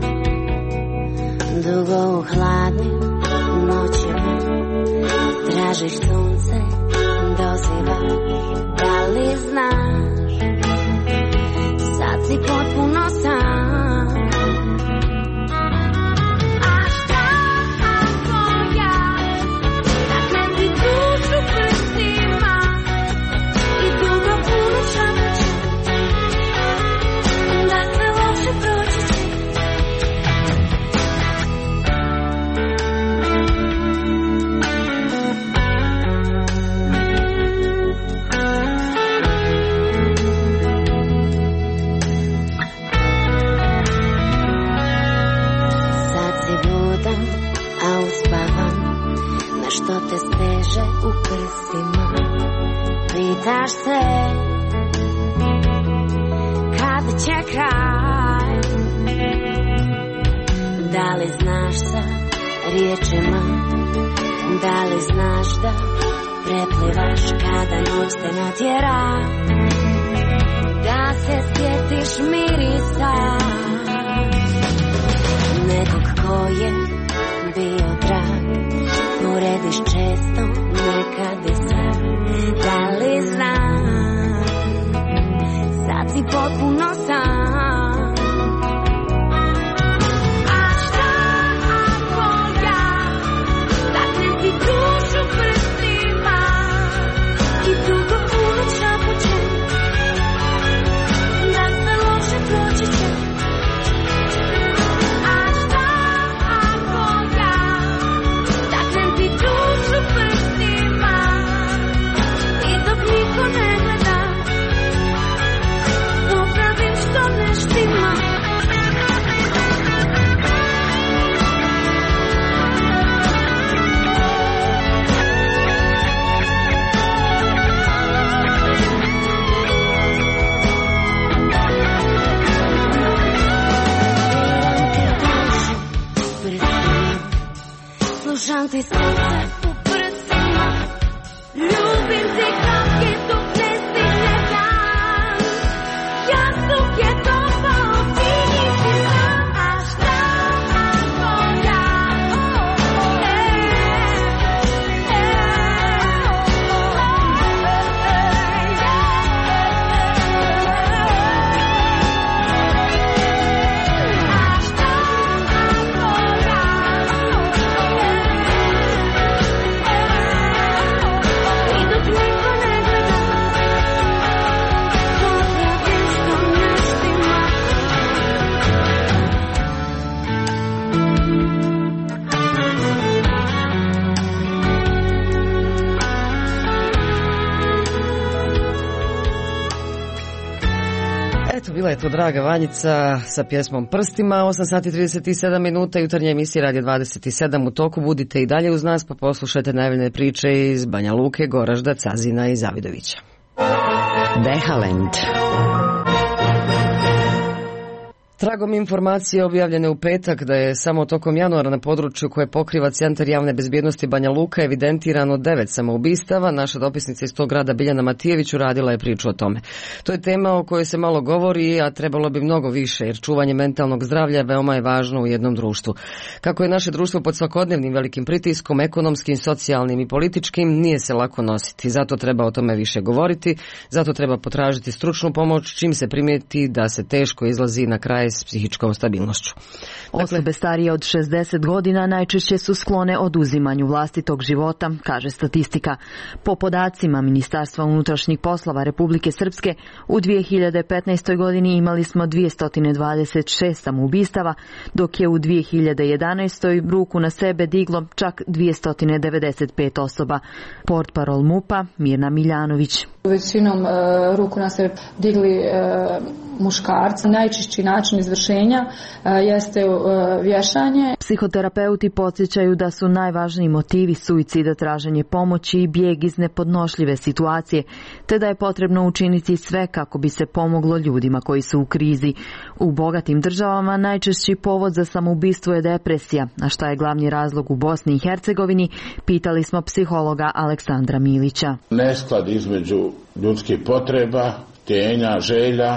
Speaker 8: dugo u hladnim noćima, tražiš sunce, dozivaš, da li znaš, sad si potpuno sam. A šta ako ja, dakle ti dušu prstima, da sve loše proći će. li znaš sa riječima, da li znaš da preplivaš kada noć te natjera, da se sjetiš mirisa nekog ko je bio drag, urediš često, nekad i sad. Da li znaš, sad si potpuno sam. A šta ako ja taknem ti dušu prstima i dugo uvek šapućem da sve loše proći će. A šta ako ja taknem ti dušu prstima i dok niko ne gleda popravim što ne štima. Slušam ti srce u prstima, ljubim ti kapke dok ne stigne dan. Jastuk je topao, ti nisi sam. A šta ako ja, e, e, a šta ako ja i dok niko ne gleda popravim što ne štima.
Speaker 1: Eto, bila je to draga Vanjica sa pjesmom Prstima. osam sati trideset sedam minuta, jutarnja emisija Radio dvadeset sedam u toku. Budite i dalje uz nas pa poslušajte najavljene priče iz Banja Luke, Goražda, Cazina i Zavidovića.
Speaker 3: Behalend.
Speaker 1: Tragom informacije objavljene u petak da je samo tokom januara na području koje pokriva Centar javne bezbjednosti Banja Luka evidentirano devet samoubistava, naša dopisnica iz tog grada Biljana Matijević uradila je priču o tome. To je tema o kojoj se malo govori, a trebalo bi mnogo više, jer čuvanje mentalnog zdravlja veoma je važno u jednom društvu. Kako je naše društvo pod svakodnevnim velikim pritiskom, ekonomskim, socijalnim i političkim, nije se lako nositi. Zato treba o tome više govoriti, zato treba potražiti stručnu pomoć čim se primijeti da se teško izlazi na kraj s psihičkom stabilnošću.
Speaker 3: Dakle, osobe starije od šezdeset godina najčešće su sklone oduzimanju vlastitog života, kaže statistika. Po podacima Ministarstva unutrašnjih poslova Republike Srpske, u dvije hiljade petnaestoj. godini imali smo dvjesto dvadeset šest samoubistava, dok je u dvije hiljade jedanaestoj. ruku na sebe diglo čak dvjesto devedeset pet osoba. Portparol MUP-a Mirna Miljanović.
Speaker 4: Većinom e, ruku na sebe digli e, muškarci. Najčešći način izvršenja e, jeste e, vješanje.
Speaker 3: Psihoterapeuti podsjećaju da su najvažniji motivi suicida traženje pomoći i bijeg iz nepodnošljive situacije, te da je potrebno učiniti sve kako bi se pomoglo ljudima koji su u krizi. U bogatim državama najčešći povod za samoubistvo je depresija, a šta je glavni razlog u Bosni i Hercegovini, pitali smo psihologa Aleksandra Milića.
Speaker 9: Nesklad između ljudskih potreba, htijenja, želja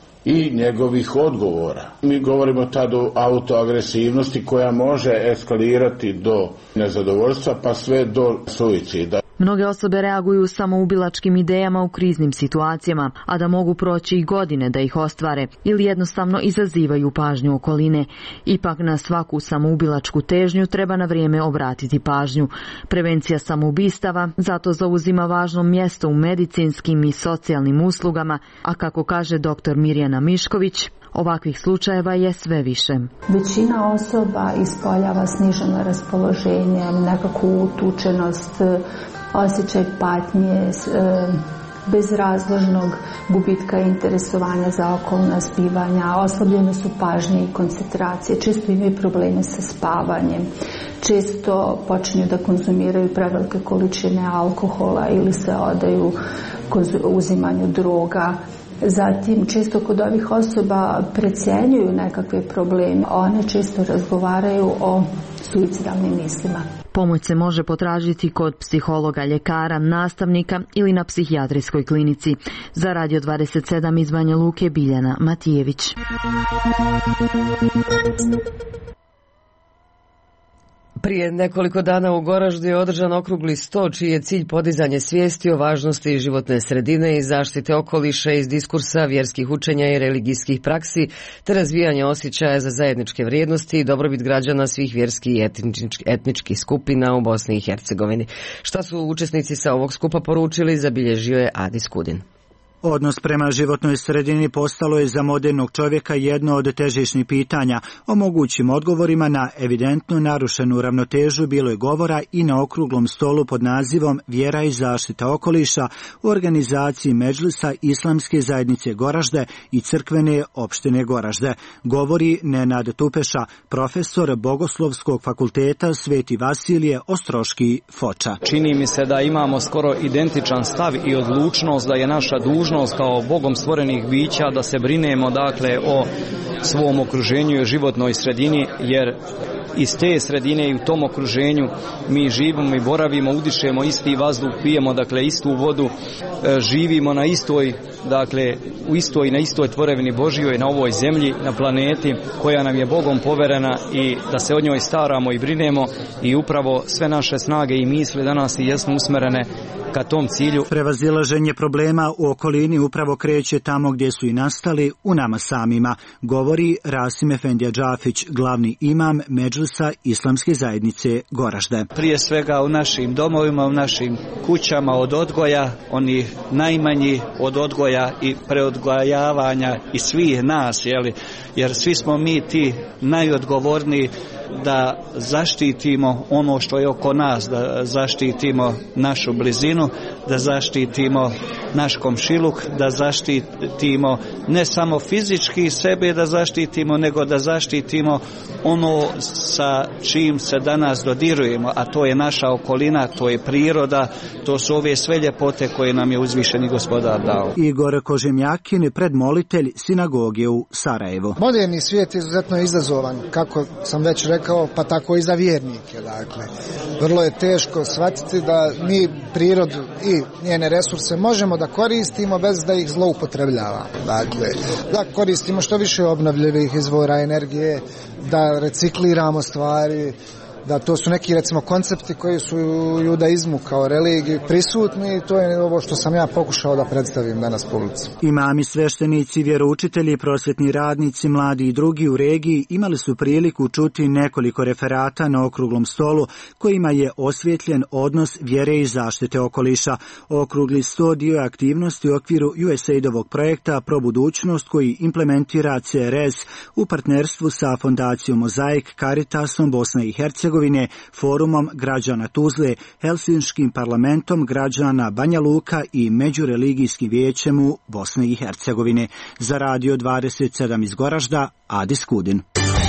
Speaker 9: i njegovih odgovora. Mi govorimo tad o autoagresivnosti koja može eskalirati do nezadovoljstva pa sve do suicida.
Speaker 3: Mnoge osobe reaguju samoubilačkim idejama u kriznim situacijama, a da mogu proći i godine da ih ostvare ili jednostavno izazivaju pažnju okoline. Ipak na svaku samoubilačku težnju treba na vrijeme obratiti pažnju. Prevencija samoubistava zato zauzima važno mjesto u medicinskim i socijalnim uslugama, a kako kaže doktor Mirjana Mišković, ovakvih slučajeva je sve više.
Speaker 10: Većina osoba ispoljava sniženo raspoloženje, nekakvu utučenost, osjećaj patnje, bezrazložnog gubitka interesovanja za okolna zbivanja, oslabljene su pažnje i koncentracije, često imaju probleme sa spavanjem, često počinju da konzumiraju prevelike količine alkohola ili se odaju uzimanju droga. Zatim, često kod ovih osoba precenjuju nekakve probleme, one često razgovaraju o suicidalnim mislima.
Speaker 3: Pomoć se može potražiti kod psihologa, ljekara, nastavnika ili na psihijatrijskoj klinici. Za Radio dvadeset sedam iz Banja Luke, Biljana Matijević.
Speaker 1: Prije nekoliko dana u Goraždu je održan okrugli sto čiji je cilj podizanje svijesti o važnosti životne sredine i zaštite okoliša iz diskursa vjerskih učenja i religijskih praksi, te razvijanje osjećaja za zajedničke vrijednosti i dobrobit građana svih vjerskih i etničkih, etničkih skupina u Bosni i Hercegovini. Šta su učesnici sa ovog skupa poručili, zabilježio je Adi Skudin.
Speaker 11: Odnos prema životnoj sredini postalo je za modernog čovjeka jedno od težišnih pitanja. O mogućim odgovorima na evidentno narušenu ravnotežu bilo je govora i na okruglom stolu pod nazivom Vjera i zaštita okoliša u organizaciji Medžlisa Islamske zajednice Goražde i crkvene opštine Goražde. Govori Nenad Tupeša, profesor Bogoslovskog fakulteta Sveti Vasilije Ostroški Foča.
Speaker 12: Čini mi se da imamo skoro identičan stav i odlučnost da je naša dužnost kao Bogom stvorenih bića da se brinemo dakle o svom okruženju i životnoj sredini, jer iz te sredine i u tom okruženju mi živimo i boravimo, udišemo isti vazduh, pijemo dakle istu vodu, živimo na istoj, dakle u istoj na istoj tvorevini Božjoj na ovoj zemlji, na planeti koja nam je Bogom poverena i da se o njoj staramo i brinemo i upravo sve naše snage i misli danas i jesu usmerene ka tom cilju.
Speaker 11: Prevazilaženje problema u okolini upravo kreće tamo gdje su i nastali, u nama samima, govori Rasim Efendija Džafić, glavni imam Medžlisa Islamske zajednice Goražde.
Speaker 13: Prije svega u našim domovima, u našim kućama od odgoja, oni najmanji od odgoja i preodgojavanja i svih nas, jeli, jer svi smo mi ti najodgovorniji da zaštitimo ono što je oko nas, da zaštitimo našu blizinu, da zaštitimo naš komšiluk, da zaštitimo ne samo fizički sebe da zaštitimo, nego da zaštitimo ono sa čim se danas dodirujemo, a to je naša okolina, to je priroda, to su ove sve ljepote koje nam je uzvišeni gospodar dao.
Speaker 11: Igor Kožemjakin, predmolitelj sinagoge u Sarajevu.
Speaker 14: Moderni svijet je izuzetno izazovan, kako sam već rekao, pa tako i za vjernike. Dakle, vrlo je teško shvatiti da mi prirodu i njene resurse možemo da koristimo bez da ih zloupotrebljavamo. Dakle, da koristimo što više obnovljivih izvora energije, da recikliramo stvari, da to su neki recimo koncepti koji su u judaizmu kao religiji prisutni i to je ovo što sam ja pokušao da predstavim danas publici.
Speaker 11: Imami, sveštenici, vjeroučitelji, prosvjetni radnici, mladi i drugi u regiji imali su priliku čuti nekoliko referata na okruglom stolu kojima je osvjetljen odnos vjere i zaštite okoliša. Okrugli sto dio je aktivnosti u okviru U S A I D-ovog projekta Pro budućnost koji implementira C R S u partnerstvu sa Fondacijom Mozaik, Caritasom Bosne i Hercegovine, Forumom građana Tuzle, Helsinškim parlamentom građana Banja Luka i Međureligijskim vijećem u Bosne i Hercegovine. Za Radio dvadeset sedam iz Goražda, Adi Skudin.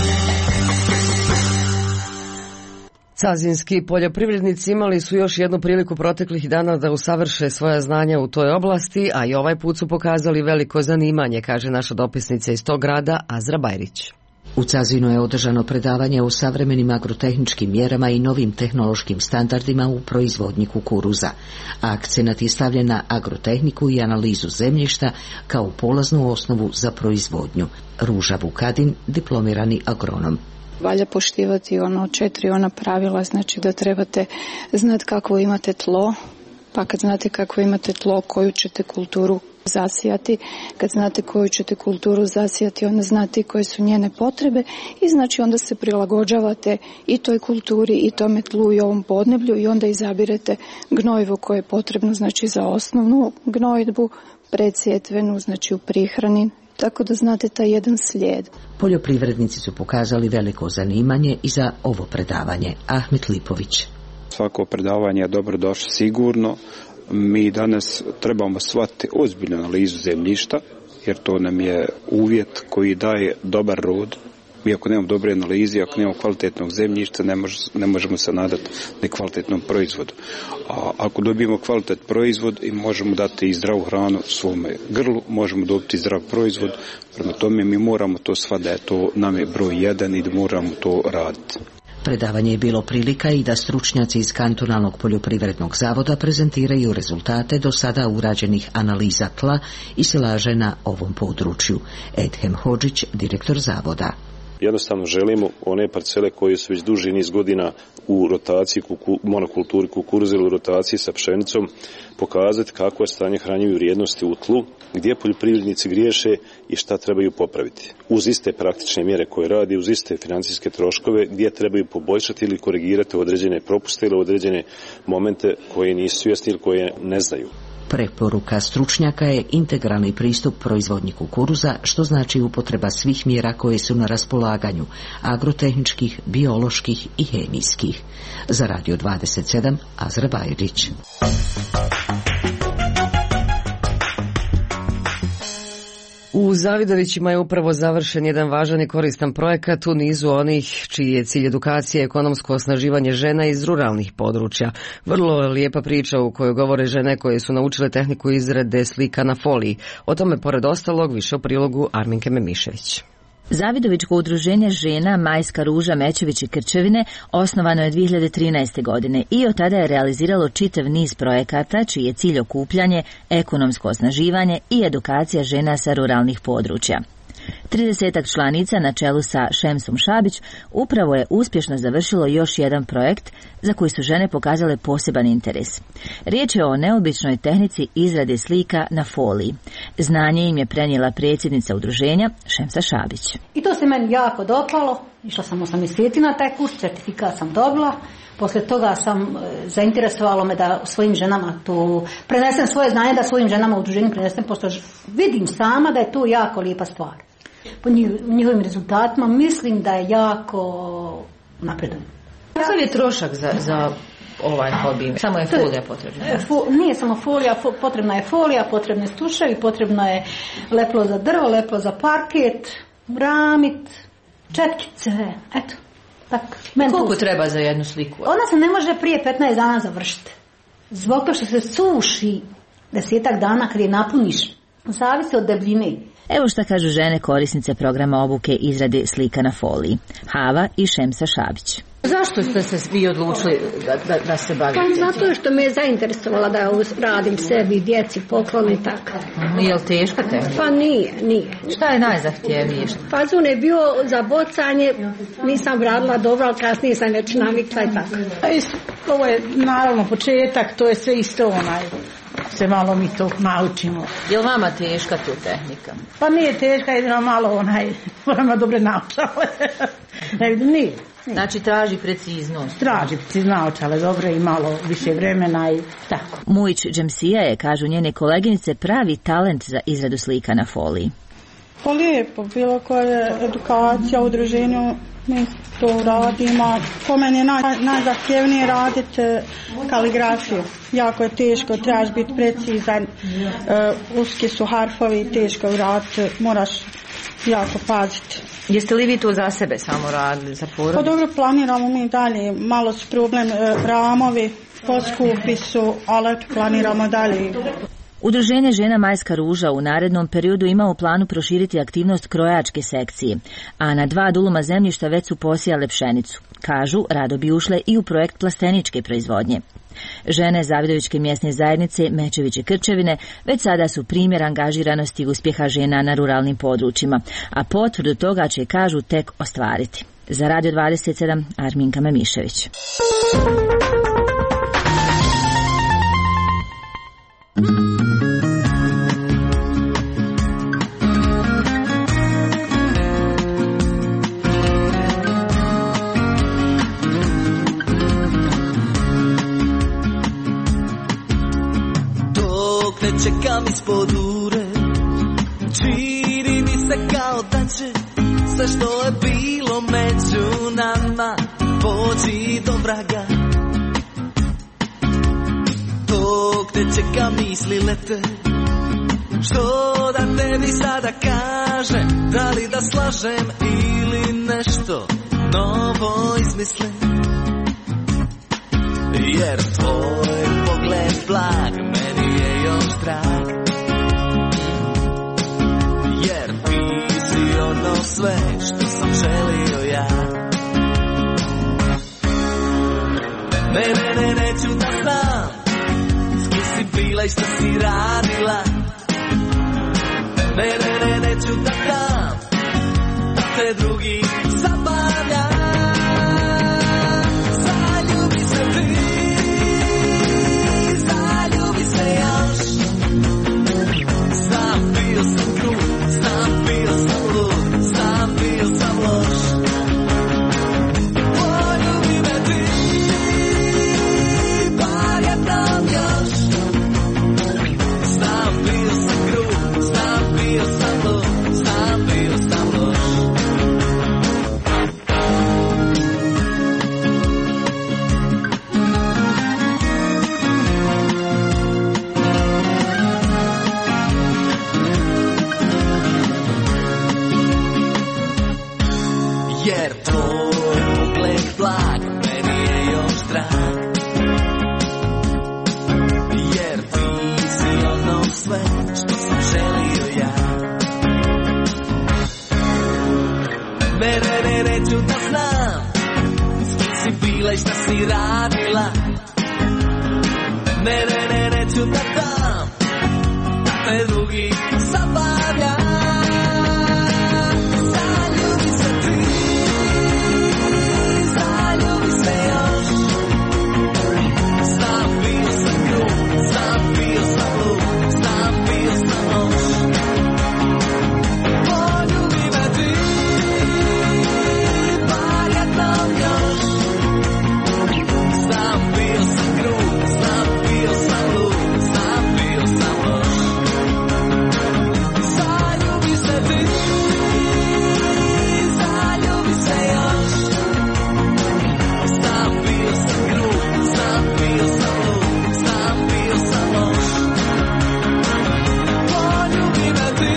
Speaker 1: Cazinski poljoprivrednici imali su još jednu priliku proteklih dana da usavrše svoja znanja u toj oblasti, a i ovaj put su pokazali veliko zanimanje, kaže naša dopisnica iz tog grada, Azra Bajrić.
Speaker 15: U Cazinu je održano predavanje o savremenim agrotehničkim mjerama i novim tehnološkim standardima u proizvodnji kukuruza. Akcenat je stavljen na agrotehniku i analizu zemljišta kao polaznu osnovu za proizvodnju. Ruža Vukadin, diplomirani agronom.
Speaker 16: Valja poštivati ono četiri ona pravila, znači da trebate znati kako imate tlo, pa kad znate kako imate tlo, koju ćete kulturu zasijati, kad znate koju ćete kulturu zasijati, onda znate koje su njene potrebe i znači onda se prilagođavate i toj kulturi i tome tlu i ovom podneblju i onda izabirete gnojivo koje je potrebno znači za osnovnu gnojidbu, predsjetvenu, znači u prihrani, tako da znate taj jedan slijed.
Speaker 15: Poljoprivrednici su pokazali veliko zanimanje i za ovo predavanje. Ahmet Lipović.
Speaker 27: Svako predavanje je dobro došlo sigurno. Mi danas trebamo shvatiti ozbiljnu analizu zemljišta, jer to nam je uvjet koji daje dobar rod Mi ako nemamo dobre analize, ako nemamo kvalitetnog zemljišta, ne, mož, ne možemo se nadati nekvalitetnom proizvodu. A ako dobijemo kvalitet proizvod i možemo dati i zdravu hranu svome grlu, možemo dobiti zdrav proizvod, prema tome mi moramo to sva da je to nam je broj jedan i da moramo to raditi.
Speaker 15: Predavanje je bilo prilika i da stručnjaci iz Kantonalnog poljoprivrednog zavoda prezentiraju rezultate do sada urađenih analiza tla i silaže na ovom području. Edhem Hodžić, direktor zavoda.
Speaker 18: Jednostavno želimo one parcele koje su već duži niz godina u rotaciji, kuku, monokulturi kukuruza ili u rotaciji sa pšenicom, pokazati kako je stanje hranjive vrijednosti u tlu, gdje poljoprivrednici griješe i šta trebaju popraviti. Uz iste praktične mjere koje radi, uz iste financijske troškove, gdje trebaju poboljšati ili korigirati određene propuste ili određene momente koje nisu svjesni ili koje ne znaju.
Speaker 15: Preporuka stručnjaka je integralni pristup proizvodnji kukuruza, što znači upotreba svih mjera koje su na raspolaganju, agrotehničkih, bioloških i hemijskih. Za Radio dvadeset sedam, Azra Bajrić.
Speaker 1: U Zavidovićima je upravo završen jedan važan i koristan projekat u nizu onih čiji je cilj edukacija i ekonomsko osnaživanje žena iz ruralnih područja. Vrlo lijepa priča u kojoj govore žene koje su naučile tehniku izrade slika na foliji. O tome, pored ostalog, više u prilogu Arminke Memišević.
Speaker 20: Zavidovičko udruženje žena Majska ruža Mečević i Krčevine osnovano je dvije hiljade trinaeste. godine i od tada je realiziralo čitav niz projekata čiji je cilj okupljanje, ekonomsko osnaživanje i edukacija žena sa ruralnih područja. tridesetak članica na čelu sa Šemsom Šabić upravo je uspješno završilo još jedan projekt za koji su žene pokazale poseban interes. Riječ je o neobičnoj tehnici izrade slika na foliji. Znanje im je prenijela predsjednica udruženja Šemsa Šabić.
Speaker 21: I to se meni jako dopalo. Išla sam osam mjeseci na taj kurs, certifikat sam dobila. Poslije toga sam zainteresovalo me da svojim ženama tu prenesem svoje znanje, da svojim ženama u udruženju prenesem, pošto vidim sama da je to jako lijepa stvar. Po njihovim rezultatima mislim da je jako napredan.
Speaker 20: Kakav je trošak za, za ovaj hobi? Samo je folija potrebna?
Speaker 21: Fo, nije samo folija, fo, potrebna je folija, potrebne stuševi, potrebno je leplo za drvo, leplo za parket, ramit, četkice, eto. Tak,
Speaker 20: koliko treba za jednu sliku?
Speaker 21: Ona se ne može prije petnaest dana završiti. Zbog toga što se suši desetak dana kad je napuniš. Zavisi od debljine.
Speaker 20: Evo šta kažu žene korisnice programa obuke izrade slika na foliji. Hava i Šemsa Šabić. Zašto ste se vi odlučili da, da, da se bavite?
Speaker 21: Pa zato što me je zainteresovala da radim sebi, djeci, poklon i tako.
Speaker 20: Je li teška tehnika?
Speaker 21: Pa nije, nije.
Speaker 20: Šta je najzahtjevnije?
Speaker 21: Fazon je bio za bocanje, nisam radila dobro, ali kasnije sam već navikla i tako.
Speaker 22: Ovo je naravno početak, to je sve isto onaj. Se malo mi to naučimo.
Speaker 20: Je li vama teška tu tehnika?
Speaker 22: Pa nije teška, jedino malo onaj, moramo dobre naučale. Nije.
Speaker 20: Znači traži preciznost.
Speaker 22: Traži preciznost, ali dobro i malo više vremena i tako.
Speaker 20: Mujić Džemsija je, kažu njene koleginice, pravi talent za izradu slika na foliji.
Speaker 23: Pa lijepo, bilo koja edukacija u udruženju, mi to radimo. Po meni je naj, najzahtjevnije raditi kaligrafiju. Jako je teško, trebaš biti precizan, uh, uski su harfovi, teško je raditi, moraš jako paziti.
Speaker 20: Jeste li vi to za sebe samo radili, za porodicu?
Speaker 23: Pa dobro, planiramo mi dalje, malo su problem uh, ramovi, poskupi su, ali planiramo dalje.
Speaker 20: Udruženje žena Majska ruža u narednom periodu ima u planu proširiti aktivnost krojačke sekcije, a na dva duluma zemljišta već su posijale pšenicu. Kažu, rado bi ušle i u projekt plasteničke proizvodnje. Žene Zavidovičke mjesne zajednice Mečević i Krčevine već sada su primjer angažiranosti i uspjeha žena na ruralnim područjima, a potvrdu toga će, kažu, tek ostvariti. Za Radio dvadeset sedam, Arminka Memišević.
Speaker 24: Čekam ispod ure, čini mi se kao da će sve što je bilo među nama poći do vraga. Dok te čekam misli lete, što da tebi sada kažem, da li da slažem ili ne. nešto novo izmislim, jer tvoj pogled blag meni je još drag, jer ti si ono sve što sam želio ja. Ne, ne, ne, neću da znam s kim si bila i šta si radila. Ne, ne, ne, neću da znam da te drugi zabavlja. Zaljubi se ti, zaljubi se još. Znam, bio sam grub, znam, bio sam lud, znam, bio sam loš. Poljubi me ti, bar jednom još. Znam, bio sam grub, znam, bio sam lud, znam, bio sam loš. Jer tvoj pogled blag meni je još drag, jer ti si ono sve što sam želio ja. Ne, ne, ne, neću da znam s kim si bila i šta si radila. Ne, ne, ne, neću da dam da te drugi zabavlja. Zaljubi se ti, zaljubi se još. Znam, bio sam grub, znam, bio sam lud, znam, bio sam loš. Poljubi me ti, bar jednom još. Znam, bio sam grub, znam, bio sam lud, znam, bio sam loš. Zaljubi se ti, zaljubi se još. Znam, bio sam grub, znam, bio sam lud, znam, bio sam loš. Poljubi me ti,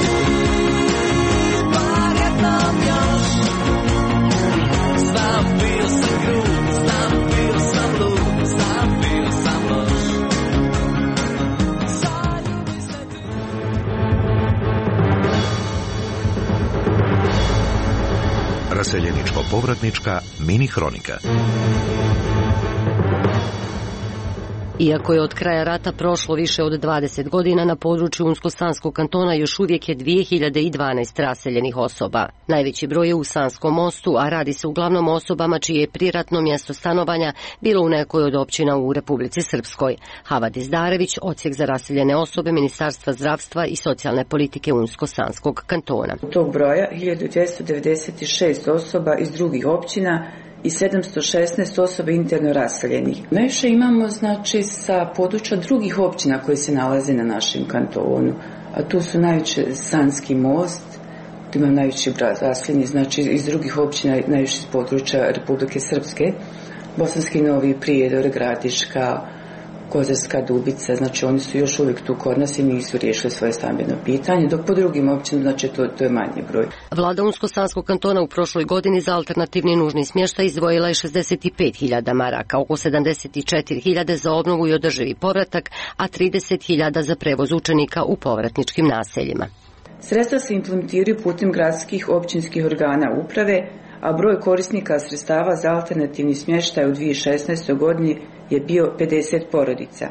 Speaker 24: bar jednom još. Znam, bio sam grub, znam, bio sam lud, znam, bio sam loš. Zaljubi se ti.
Speaker 2: Raseljeničko-povratnička mini hronika.
Speaker 5: Iako je od kraja rata prošlo više od dvadeset godina, na području Unsko-Sanskog kantona još uvijek je dvije hiljade dvanaest raseljenih osoba. Najveći broj je u Sanskom Mostu, a radi se uglavnom o osobama čije je priratno mjesto stanovanja bilo u nekoj od općina u Republici Srpskoj. Havadis Darević, odsjek za raseljene osobe Ministarstva zdravstva i socijalne politike Unsko-Sanskog kantona.
Speaker 6: Od tog broja hiljadu dvjesto devedeset šest osoba iz drugih općina i sedamsto šesnaest osoba interno raseljenih. Najviše imamo znači sa područja drugih općina koje se nalaze na našem kantonu, a tu su najviše Sanski Most, tu imamo najviše broj raseljenih, znači iz drugih općina najviše iz područja Republike Srpske, Bosanski Novi Prijedor, Gradiška, Kozarska Dubica, znači oni su još uvijek tu kod nas i nisu riješili svoje stambeno pitanje, dok po drugim općinama, znači to, to je manji broj.
Speaker 5: Vlada Unsko-Sanskog kantona u prošloj godini za alternativni nužni smještaj izdvojila je šezdeset pet hiljada maraka, oko sedamdeset četiri hiljade za obnovu i održivi povratak, a trideset hiljada za prevoz učenika u povratničkim naseljima.
Speaker 6: Sredstva se implementiraju putem gradskih općinskih organa uprave, a broj korisnika sredstava za alternativni smještaj u dvije tisuće šesnaestoj godini je bio pedeset porodica.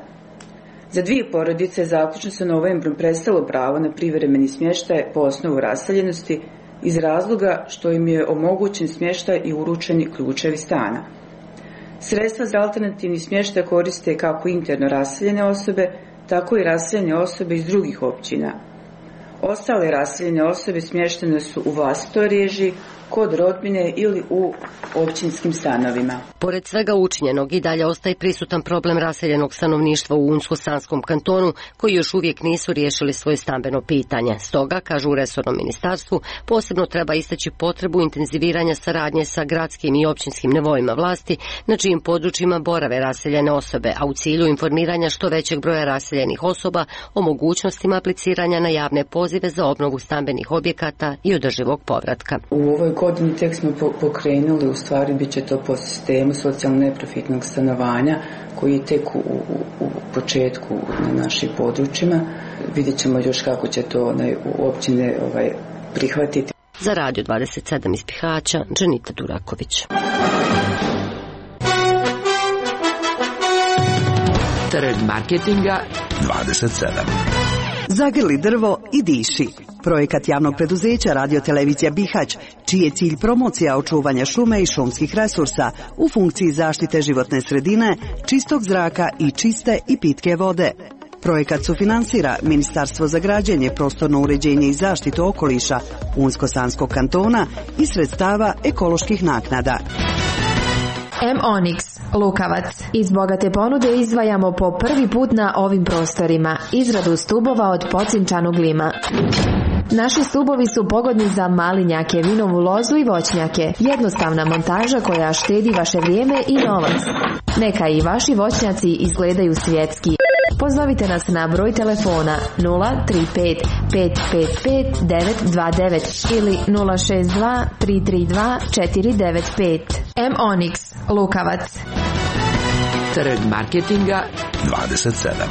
Speaker 6: Za dvije porodice zaključno sa novembrom prestalo pravo na privremeni smještaj po osnovu raseljenosti iz razloga što im je omogućen smještaj i uručeni ključevi stana. Sredstva za alternativni smještaj koriste kako interno raseljene osobe, tako i raseljene osobe iz drugih općina. Ostale raseljene osobe smještene su u vlastitoj režiji, kod rodbine ili u općinskim stanovima.
Speaker 5: Pored svega učinjenog i dalje ostaje prisutan problem raseljenog stanovništva u Unsko-Sanskom kantonu, koji još uvijek nisu riješili svoje stambeno pitanje. Stoga, kažu u resornom ministarstvu, posebno treba istaći potrebu intenziviranja saradnje sa gradskim i općinskim nivoima vlasti, na čijim područjima borave raseljene osobe, a u cilju informiranja što većeg broja raseljenih osoba o mogućnostima apliciranja na javne pozive za obnovu stambenih objekata i održivog povratka.
Speaker 6: U ovoj godini tek smo pokrenuli, u stvari bit će to po sistemu socijalno neprofitnog stanovanja koji je tek u, u, u početku na našim područjima. Vidjet ćemo još kako će to onaj, u općine ovaj, prihvatiti.
Speaker 5: Za Radio dvadeset sedam iz Bihaća, Dženita Duraković.
Speaker 4: Trg marketinga
Speaker 2: dvadeset sedam.
Speaker 7: Zagrli drvo i diši. Projekat javnog preduzeća Radio-televizija Bihać, čiji je cilj promocija očuvanja šume i šumskih resursa u funkciji zaštite životne sredine, čistog zraka i čiste i pitke vode. Projekat sufinansira Ministarstvo za građenje, prostorno uređenje i zaštitu okoliša Unsko-Sanskog kantona i sredstava ekoloških naknada.
Speaker 8: M Onyx, Lukavac. Iz bogate ponude izdvajamo po prvi put na ovim prostorima izradu stubova od pocinčanog lima. Naši stubovi su pogodni za malinjake, vinovu lozu i voćnjake. Jednostavna montaža koja štedi vaše vrijeme i novac. Neka i vaši voćnjaci izgledaju svjetski. Pozovite nas na broj telefona nula tri pet pet pet pet devet dva devet ili nula šest dva tri tri dva četiri devet pet. M Onyx, Lukavac.
Speaker 4: Trg marketinga
Speaker 2: dvadeset sedam.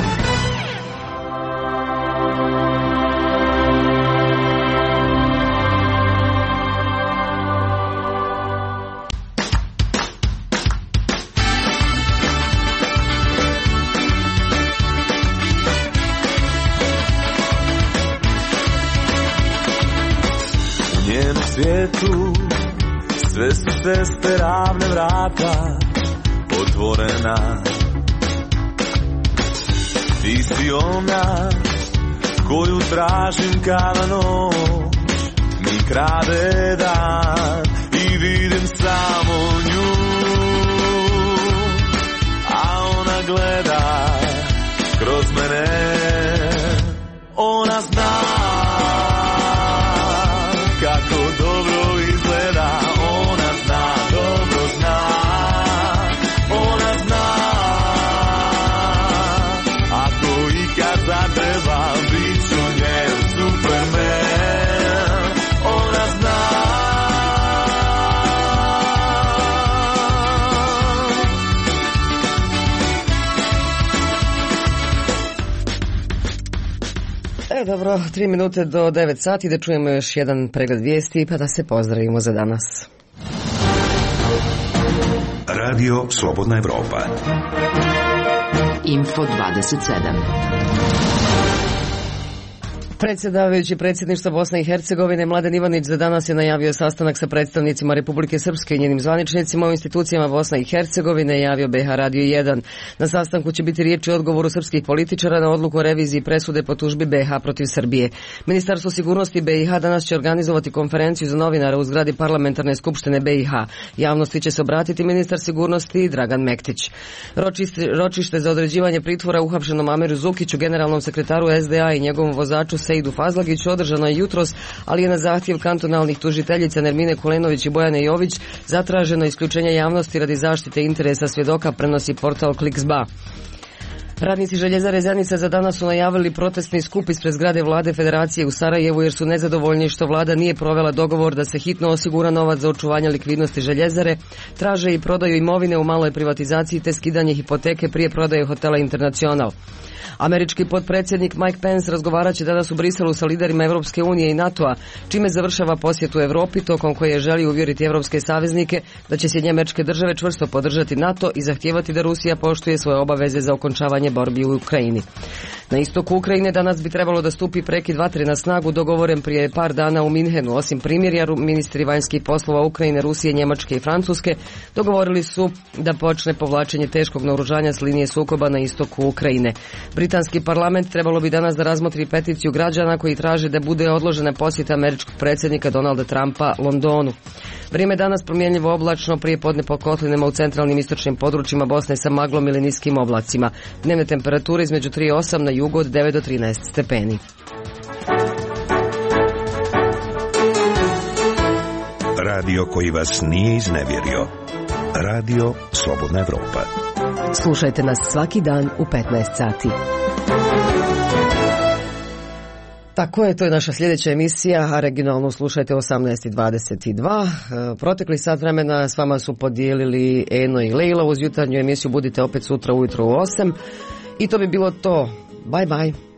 Speaker 24: Svijetu sve su ceste ravne, vrata otvorena. Ti si ona koju tražim kada noć mi krade dan i vidim samo nju, a ona gleda kroz mene. Ona zna kako dobro izgleda, ona zna, dobro zna, ona zna. Ako ikad zatreba, bit ću njen Superman. Ona zna.
Speaker 1: E, dobro, tri minute do devet sati da čujemo još jedan pregled vijesti pa da se pozdravimo za danas.
Speaker 2: Radio Slobodna Evropa.
Speaker 4: Info dvadeset sedam.
Speaker 1: Predsjedavajući predsjedništva Bosne i Hercegovine Mladen Ivanić za danas je najavio sastanak sa predstavnicima Republike Srpske i njenim zvaničnicima u institucijama Bosne i Hercegovine, javio B H Radio jedan. Na sastanku će biti riječ o odgovoru srpskih političara na odluku o reviziji presude po tužbi B H protiv Srbije. Ministarstvo sigurnosti B i H danas će organizovati konferenciju za novinare u zgradi Parlamentarne skupštine B i H. Javnosti će se obratiti ministar sigurnosti Dragan Mektić. Ročište, ročište za određivanje pritvora uhapšenom Amiru Zukiću, generalnom sekretaru S D A i njegovom vozaču Sejdu Fazlagiću održano je jutros, ali je na zahtjev kantonalnih tužiteljica Nermine Kulenović i Bojane Jović zatraženo isključenje javnosti radi zaštite interesa svjedoka, prenosi portal Kliksba. Radnici Željezare Zenica za danas su najavili protestni skup ispred zgrade vlade Federacije u Sarajevu jer su nezadovoljni što vlada nije provela dogovor da se hitno osigura novac za očuvanje likvidnosti Željezare, traže i prodaju imovine u maloj privatizaciji te skidanje hipoteke prije prodaje hotela Internacional. Američki potpredsjednik Mike Pence razgovarat će danas u Briselu sa liderima Europske unije i NATO-a, čime završava posjet u Europi, tokom koje želi uvjeriti europske saveznike da će Sjedinjene Američke Države čvrsto podržati NATO i zahtijevati da Rusija poštuje svoje obaveze za okončavanje borbi u Ukrajini. Na istoku Ukrajine danas bi trebalo da stupi prekid vatre na snagu dogovoren prije par dana u Minhenu. Osim primirja, ministri vanjskih poslova Ukrajine, Rusije, Njemačke i Francuske dogovorili su da počne povlačenje teškog naoružanja s linije sukoba na istoku Ukrajine. Britanski parlament trebalo bi danas da razmotri peticiju građana koji traže da bude odložena posjeta američkog predsjednika Donalda Trumpa Londonu. Vrijeme danas promjenljivo oblačno, prije podne po kotlinama u centralnim istočnim područjima Bosne sa maglom ili niskim oblacima. Dnevne temperature između tri i osam, na jugu od devet do trinaest stepeni.
Speaker 2: Radio koji vas nije iznevjerio. Radio Slobodna Evropa.
Speaker 1: Slušajte nas svaki dan u petnaest sati. Tako je, to je naša sljedeća emisija, a regionalnu slušajte osamnaest i dvadeset dva. Protekli sat vremena s vama su podijelili Eno i Lejla. Uz jutarnju emisiju budite opet sutra ujutro u osam. I to bi bilo to. Bye bye.